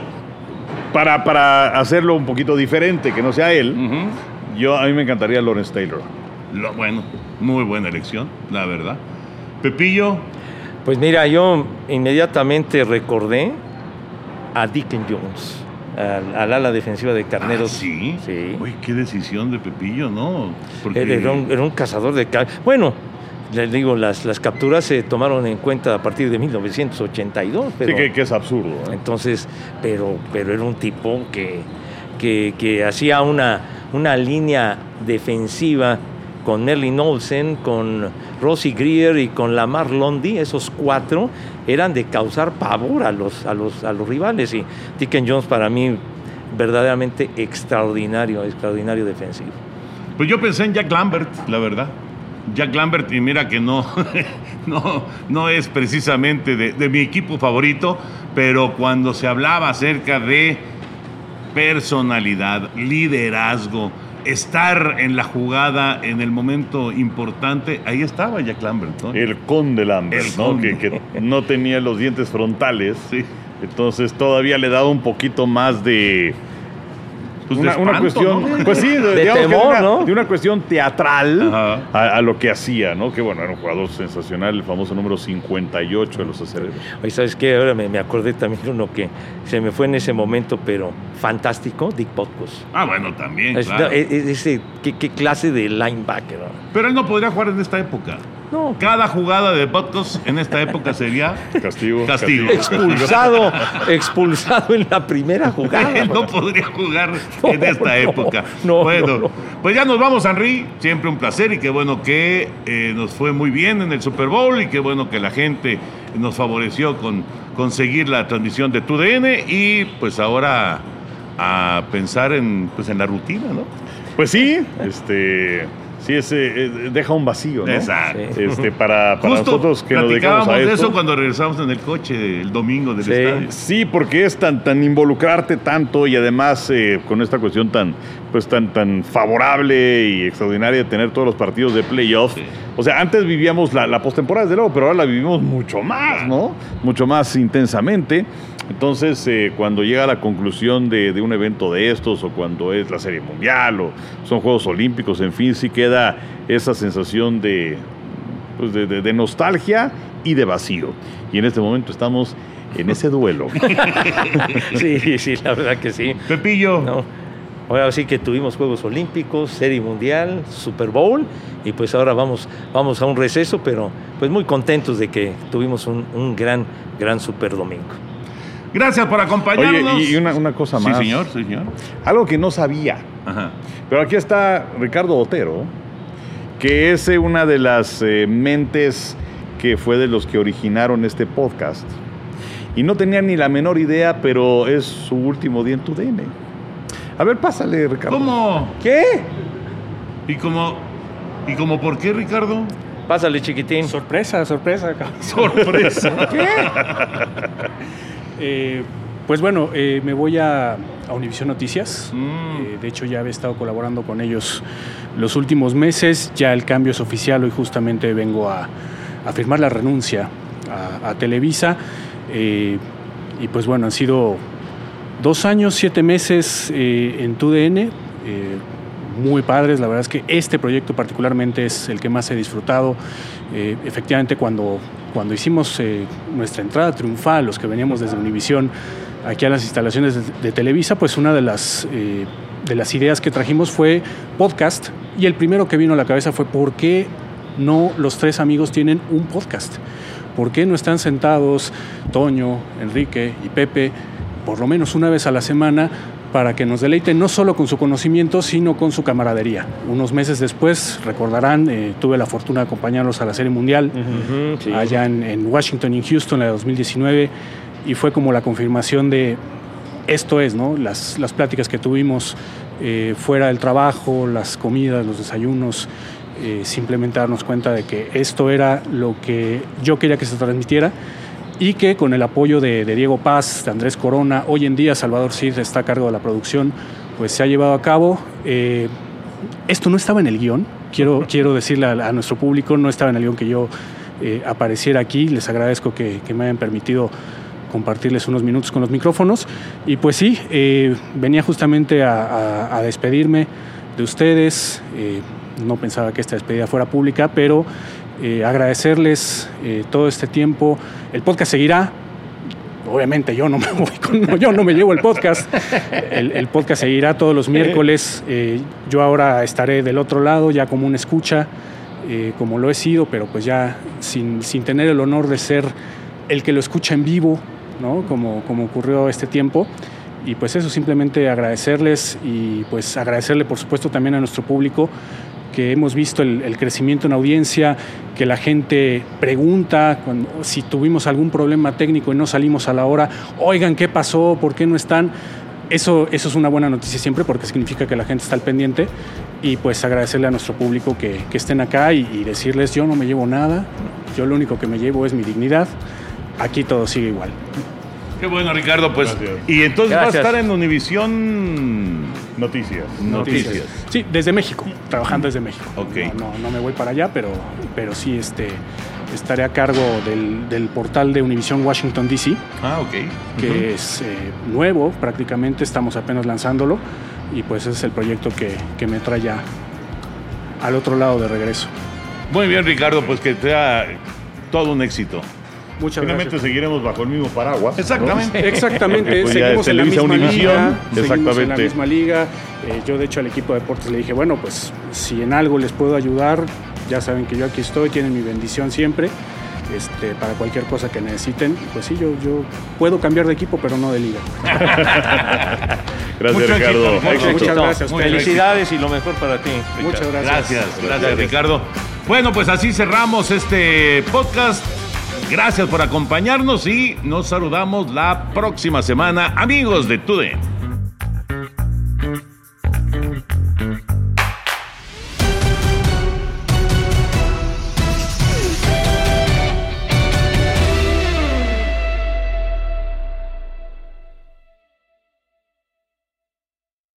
[SPEAKER 2] para, para hacerlo un poquito diferente, que no sea él, uh-huh. yo a mí me encantaría Lawrence Taylor.
[SPEAKER 1] Lo, bueno, muy buena elección, la verdad. Pepillo.
[SPEAKER 3] Pues mira, yo inmediatamente recordé a Deacon Jones, al, al ala defensiva de Carneros.
[SPEAKER 1] ¿Ah, sí?
[SPEAKER 3] Sí.
[SPEAKER 1] Uy, qué decisión de Pepillo, ¿no?
[SPEAKER 3] Porque... Era, un, era un cazador de... Ca... Bueno, les digo, las, las capturas se tomaron en cuenta a partir de mil novecientos ochenta y dos. Pero...
[SPEAKER 2] Sí, que, que es absurdo, ¿eh?
[SPEAKER 3] Entonces, pero, pero era un tipo que, que, que hacía una, una línea defensiva con Merlin Olsen, con Rosie Greer y con Lamar Lundy. Esos cuatro eran de causar pavor a los, a los, a los rivales, y Deacon Jones para mí verdaderamente extraordinario, extraordinario defensivo.
[SPEAKER 1] Pues yo pensé en Jack Lambert, la verdad. Jack Lambert, y mira que no, no, no es precisamente de, de mi equipo favorito, pero cuando se hablaba acerca de personalidad, liderazgo, estar en la jugada en el momento importante, ahí estaba Jack Lambert, ¿no?
[SPEAKER 2] El conde Lambert,
[SPEAKER 1] el
[SPEAKER 2] ¿no?
[SPEAKER 1] conde.
[SPEAKER 2] Que, que no tenía los dientes frontales.
[SPEAKER 1] Sí.
[SPEAKER 2] Entonces todavía le daba un poquito más de...
[SPEAKER 1] Pues
[SPEAKER 2] una,
[SPEAKER 1] de espanto,
[SPEAKER 2] una cuestión,
[SPEAKER 1] ¿no?
[SPEAKER 2] pues sí, de,
[SPEAKER 3] de temor,
[SPEAKER 2] de una,
[SPEAKER 3] ¿no?
[SPEAKER 2] de una cuestión teatral a, a lo que hacía, ¿no? Que bueno, era un jugador sensacional, el famoso número cincuenta y ocho de los acereros.
[SPEAKER 3] Oye, ¿sabes qué? Ahora me, me acordé también de uno que se me fue en ese momento, pero fantástico, Dick Butkus.
[SPEAKER 1] Ah, bueno, también,
[SPEAKER 3] Es,
[SPEAKER 1] claro.
[SPEAKER 3] es, es, ¿qué, ¿Qué clase de linebacker? ¿No?
[SPEAKER 1] Pero él no podría jugar en esta época.
[SPEAKER 3] No.
[SPEAKER 1] Cada jugada de Butkus en esta época sería
[SPEAKER 2] Castigo.
[SPEAKER 1] Castigo.
[SPEAKER 3] Expulsado, expulsado en la primera jugada.
[SPEAKER 1] Él no podría jugar
[SPEAKER 3] No,
[SPEAKER 1] en esta
[SPEAKER 3] no,
[SPEAKER 1] época.
[SPEAKER 3] no,
[SPEAKER 1] bueno,
[SPEAKER 3] no, no.
[SPEAKER 1] pues ya nos vamos, Henry. Siempre un placer y qué bueno que eh, nos fue muy bien en el Super Bowl y qué bueno que la gente nos favoreció con conseguir la transmisión de TUDN y pues ahora a pensar en, pues, en la rutina, ¿no?
[SPEAKER 2] Pues sí, este... Sí, ese, eh, deja un vacío, ¿no?
[SPEAKER 1] Exacto.
[SPEAKER 2] Este, para, para
[SPEAKER 1] Justo
[SPEAKER 2] nosotros que nos dedicamos a
[SPEAKER 1] platicábamos de
[SPEAKER 2] esto.
[SPEAKER 1] eso cuando regresamos en el coche el domingo del
[SPEAKER 3] Sí.
[SPEAKER 1] estadio.
[SPEAKER 2] Sí, porque es tan, tan involucrarte tanto y además eh, con esta cuestión tan, pues, tan, tan favorable y extraordinaria de tener todos los partidos de playoff.
[SPEAKER 1] Sí.
[SPEAKER 2] O sea, antes vivíamos la, la postemporada, desde luego, pero ahora la vivimos mucho más, ¿no? Mucho más intensamente. Entonces, eh, cuando llega la conclusión de, de un evento de estos, o cuando es la Serie Mundial, o son Juegos Olímpicos, en fin, sí queda esa sensación de, pues de, de, de nostalgia y de vacío. Y en este momento estamos en ese duelo.
[SPEAKER 3] Sí, sí, la verdad que sí.
[SPEAKER 1] Pepillo,
[SPEAKER 3] No. Ahora sí que tuvimos Juegos Olímpicos, Serie Mundial, Super Bowl, y pues ahora vamos, vamos a un receso, pero pues muy contentos de que tuvimos un, un gran, gran Super Domingo.
[SPEAKER 1] gracias por acompañarnos.
[SPEAKER 2] Oye, y una, una cosa más.
[SPEAKER 1] Sí, señor, sí, señor.
[SPEAKER 2] Algo que no sabía.
[SPEAKER 1] Ajá.
[SPEAKER 2] Pero aquí está Ricardo Otero, que es eh, una de las eh, mentes que fue de los que originaron este podcast. Y no tenía ni la menor idea, pero es su último día en tu D N. A ver, pásale, Ricardo.
[SPEAKER 1] ¿Cómo?
[SPEAKER 3] ¿Qué?
[SPEAKER 1] ¿Y cómo? ¿Y cómo por qué, Ricardo?
[SPEAKER 3] Pásale, chiquitín.
[SPEAKER 4] Sorpresa, sorpresa. cabrón.
[SPEAKER 1] Sorpresa.
[SPEAKER 4] Eh, pues bueno, eh, me voy a, a Univisión Noticias.
[SPEAKER 1] Mm.
[SPEAKER 4] Eh, de hecho, ya había estado colaborando con ellos los últimos meses. Ya el cambio es oficial. Hoy justamente vengo a, a firmar la renuncia a, a Televisa. Eh, y pues bueno, han sido dos años, siete meses eh, en tu D N. Eh, muy padres. La verdad es que este proyecto particularmente es el que más he disfrutado. Eh, efectivamente, cuando, cuando hicimos eh, nuestra entrada triunfal, los que veníamos desde Univisión aquí a las instalaciones de, de Televisa, pues una de las, eh, de las ideas que trajimos fue podcast, y el primero que vino a la cabeza fue ¿por qué no los tres amigos tienen un podcast? ¿Por qué no están sentados Toño, Enrique y Pepe por lo menos una vez a la semana para que nos deleiten no solo con su conocimiento, sino con su camaradería? Unos meses después, recordarán, eh, tuve la fortuna de acompañarlos a la Serie Mundial,
[SPEAKER 3] Ujú, sí.
[SPEAKER 4] allá en, en Washington y en Houston, la de dos mil diecinueve, y fue como la confirmación de esto es, ¿no? Las, las pláticas que tuvimos eh, fuera del trabajo, las comidas, los desayunos, eh, simplemente darnos cuenta de que esto era lo que yo quería que se transmitiera, y que con el apoyo de, de Diego Paz, de Andrés Corona, hoy en día Salvador Cid está a cargo de la producción, pues se ha llevado a cabo. Eh, esto no estaba en el guión, quiero, quiero decirle a, a nuestro público, no estaba en el guión que yo eh, apareciera aquí. Les agradezco que, que me hayan permitido compartirles unos minutos con los micrófonos. Y pues sí, eh, venía justamente a, a, a despedirme de ustedes. Eh, no pensaba que esta despedida fuera pública, pero eh, agradecerles eh, todo este tiempo. El podcast seguirá. Obviamente yo no me voy con, no, yo no me llevo el podcast. El, el podcast seguirá todos los miércoles. Eh, yo ahora estaré del otro lado, ya como un escucha, eh, como lo he sido, pero pues ya sin, sin tener el honor de ser el que lo escucha en vivo, ¿no? Como, como ocurrió este tiempo. Y pues eso, simplemente agradecerles, y pues agradecerle por supuesto también a nuestro público, que hemos visto el, el crecimiento en audiencia, que la gente pregunta cuando, si tuvimos algún problema técnico y no salimos a la hora, oigan, ¿qué pasó? ¿Por qué no están? Eso, eso es una buena noticia siempre, porque significa que la gente está al pendiente. Y pues agradecerle a nuestro público que, que estén acá, y, y decirles, yo no me llevo nada, yo lo único que me llevo es mi dignidad. Aquí todo sigue igual.
[SPEAKER 1] Qué bueno, Ricardo, pues.
[SPEAKER 2] Gracias.
[SPEAKER 1] Y entonces
[SPEAKER 3] Gracias.
[SPEAKER 1] va a estar en Univisión
[SPEAKER 2] Noticias.
[SPEAKER 1] Noticias.
[SPEAKER 4] Sí, desde México, trabajando desde México.
[SPEAKER 1] Ok.
[SPEAKER 4] No, no, no me voy para allá, pero, pero sí este, estaré a cargo del, del portal de Univisión Washington D C,
[SPEAKER 1] Ah, ok.
[SPEAKER 4] que
[SPEAKER 1] Ujú.
[SPEAKER 4] es eh, nuevo prácticamente, estamos apenas lanzándolo, y pues ese es el proyecto que, que me trae ya al otro lado de regreso.
[SPEAKER 1] Muy bien, Ricardo, pues que sea todo un éxito.
[SPEAKER 4] Muchas
[SPEAKER 2] Finalmente
[SPEAKER 4] gracias.
[SPEAKER 2] seguiremos bajo el mismo paraguas.
[SPEAKER 1] Exactamente.
[SPEAKER 4] Exactamente,
[SPEAKER 2] Pues ya
[SPEAKER 4] seguimos en la
[SPEAKER 2] Televisa
[SPEAKER 4] misma
[SPEAKER 2] Univisión,
[SPEAKER 4] liga, seguimos en la
[SPEAKER 2] exactamente.
[SPEAKER 4] misma liga. Eh, yo de hecho al equipo de deportes le dije, bueno, pues si en algo les puedo ayudar, ya saben que yo aquí estoy, tienen mi bendición siempre, este, para cualquier cosa que necesiten. Pues sí, yo, yo puedo cambiar de equipo, pero no de liga.
[SPEAKER 2] Gracias,
[SPEAKER 1] Mucho
[SPEAKER 2] Ricardo.
[SPEAKER 1] éxito,
[SPEAKER 2] Éxito.
[SPEAKER 4] Muchas gracias.
[SPEAKER 1] Muy
[SPEAKER 3] Felicidades y lo mejor para ti, Ricardo.
[SPEAKER 4] Muchas gracias.
[SPEAKER 1] Gracias, gracias, Ricardo. Bueno, pues así cerramos este podcast. Gracias por acompañarnos y nos saludamos la próxima semana, amigos de TUDN.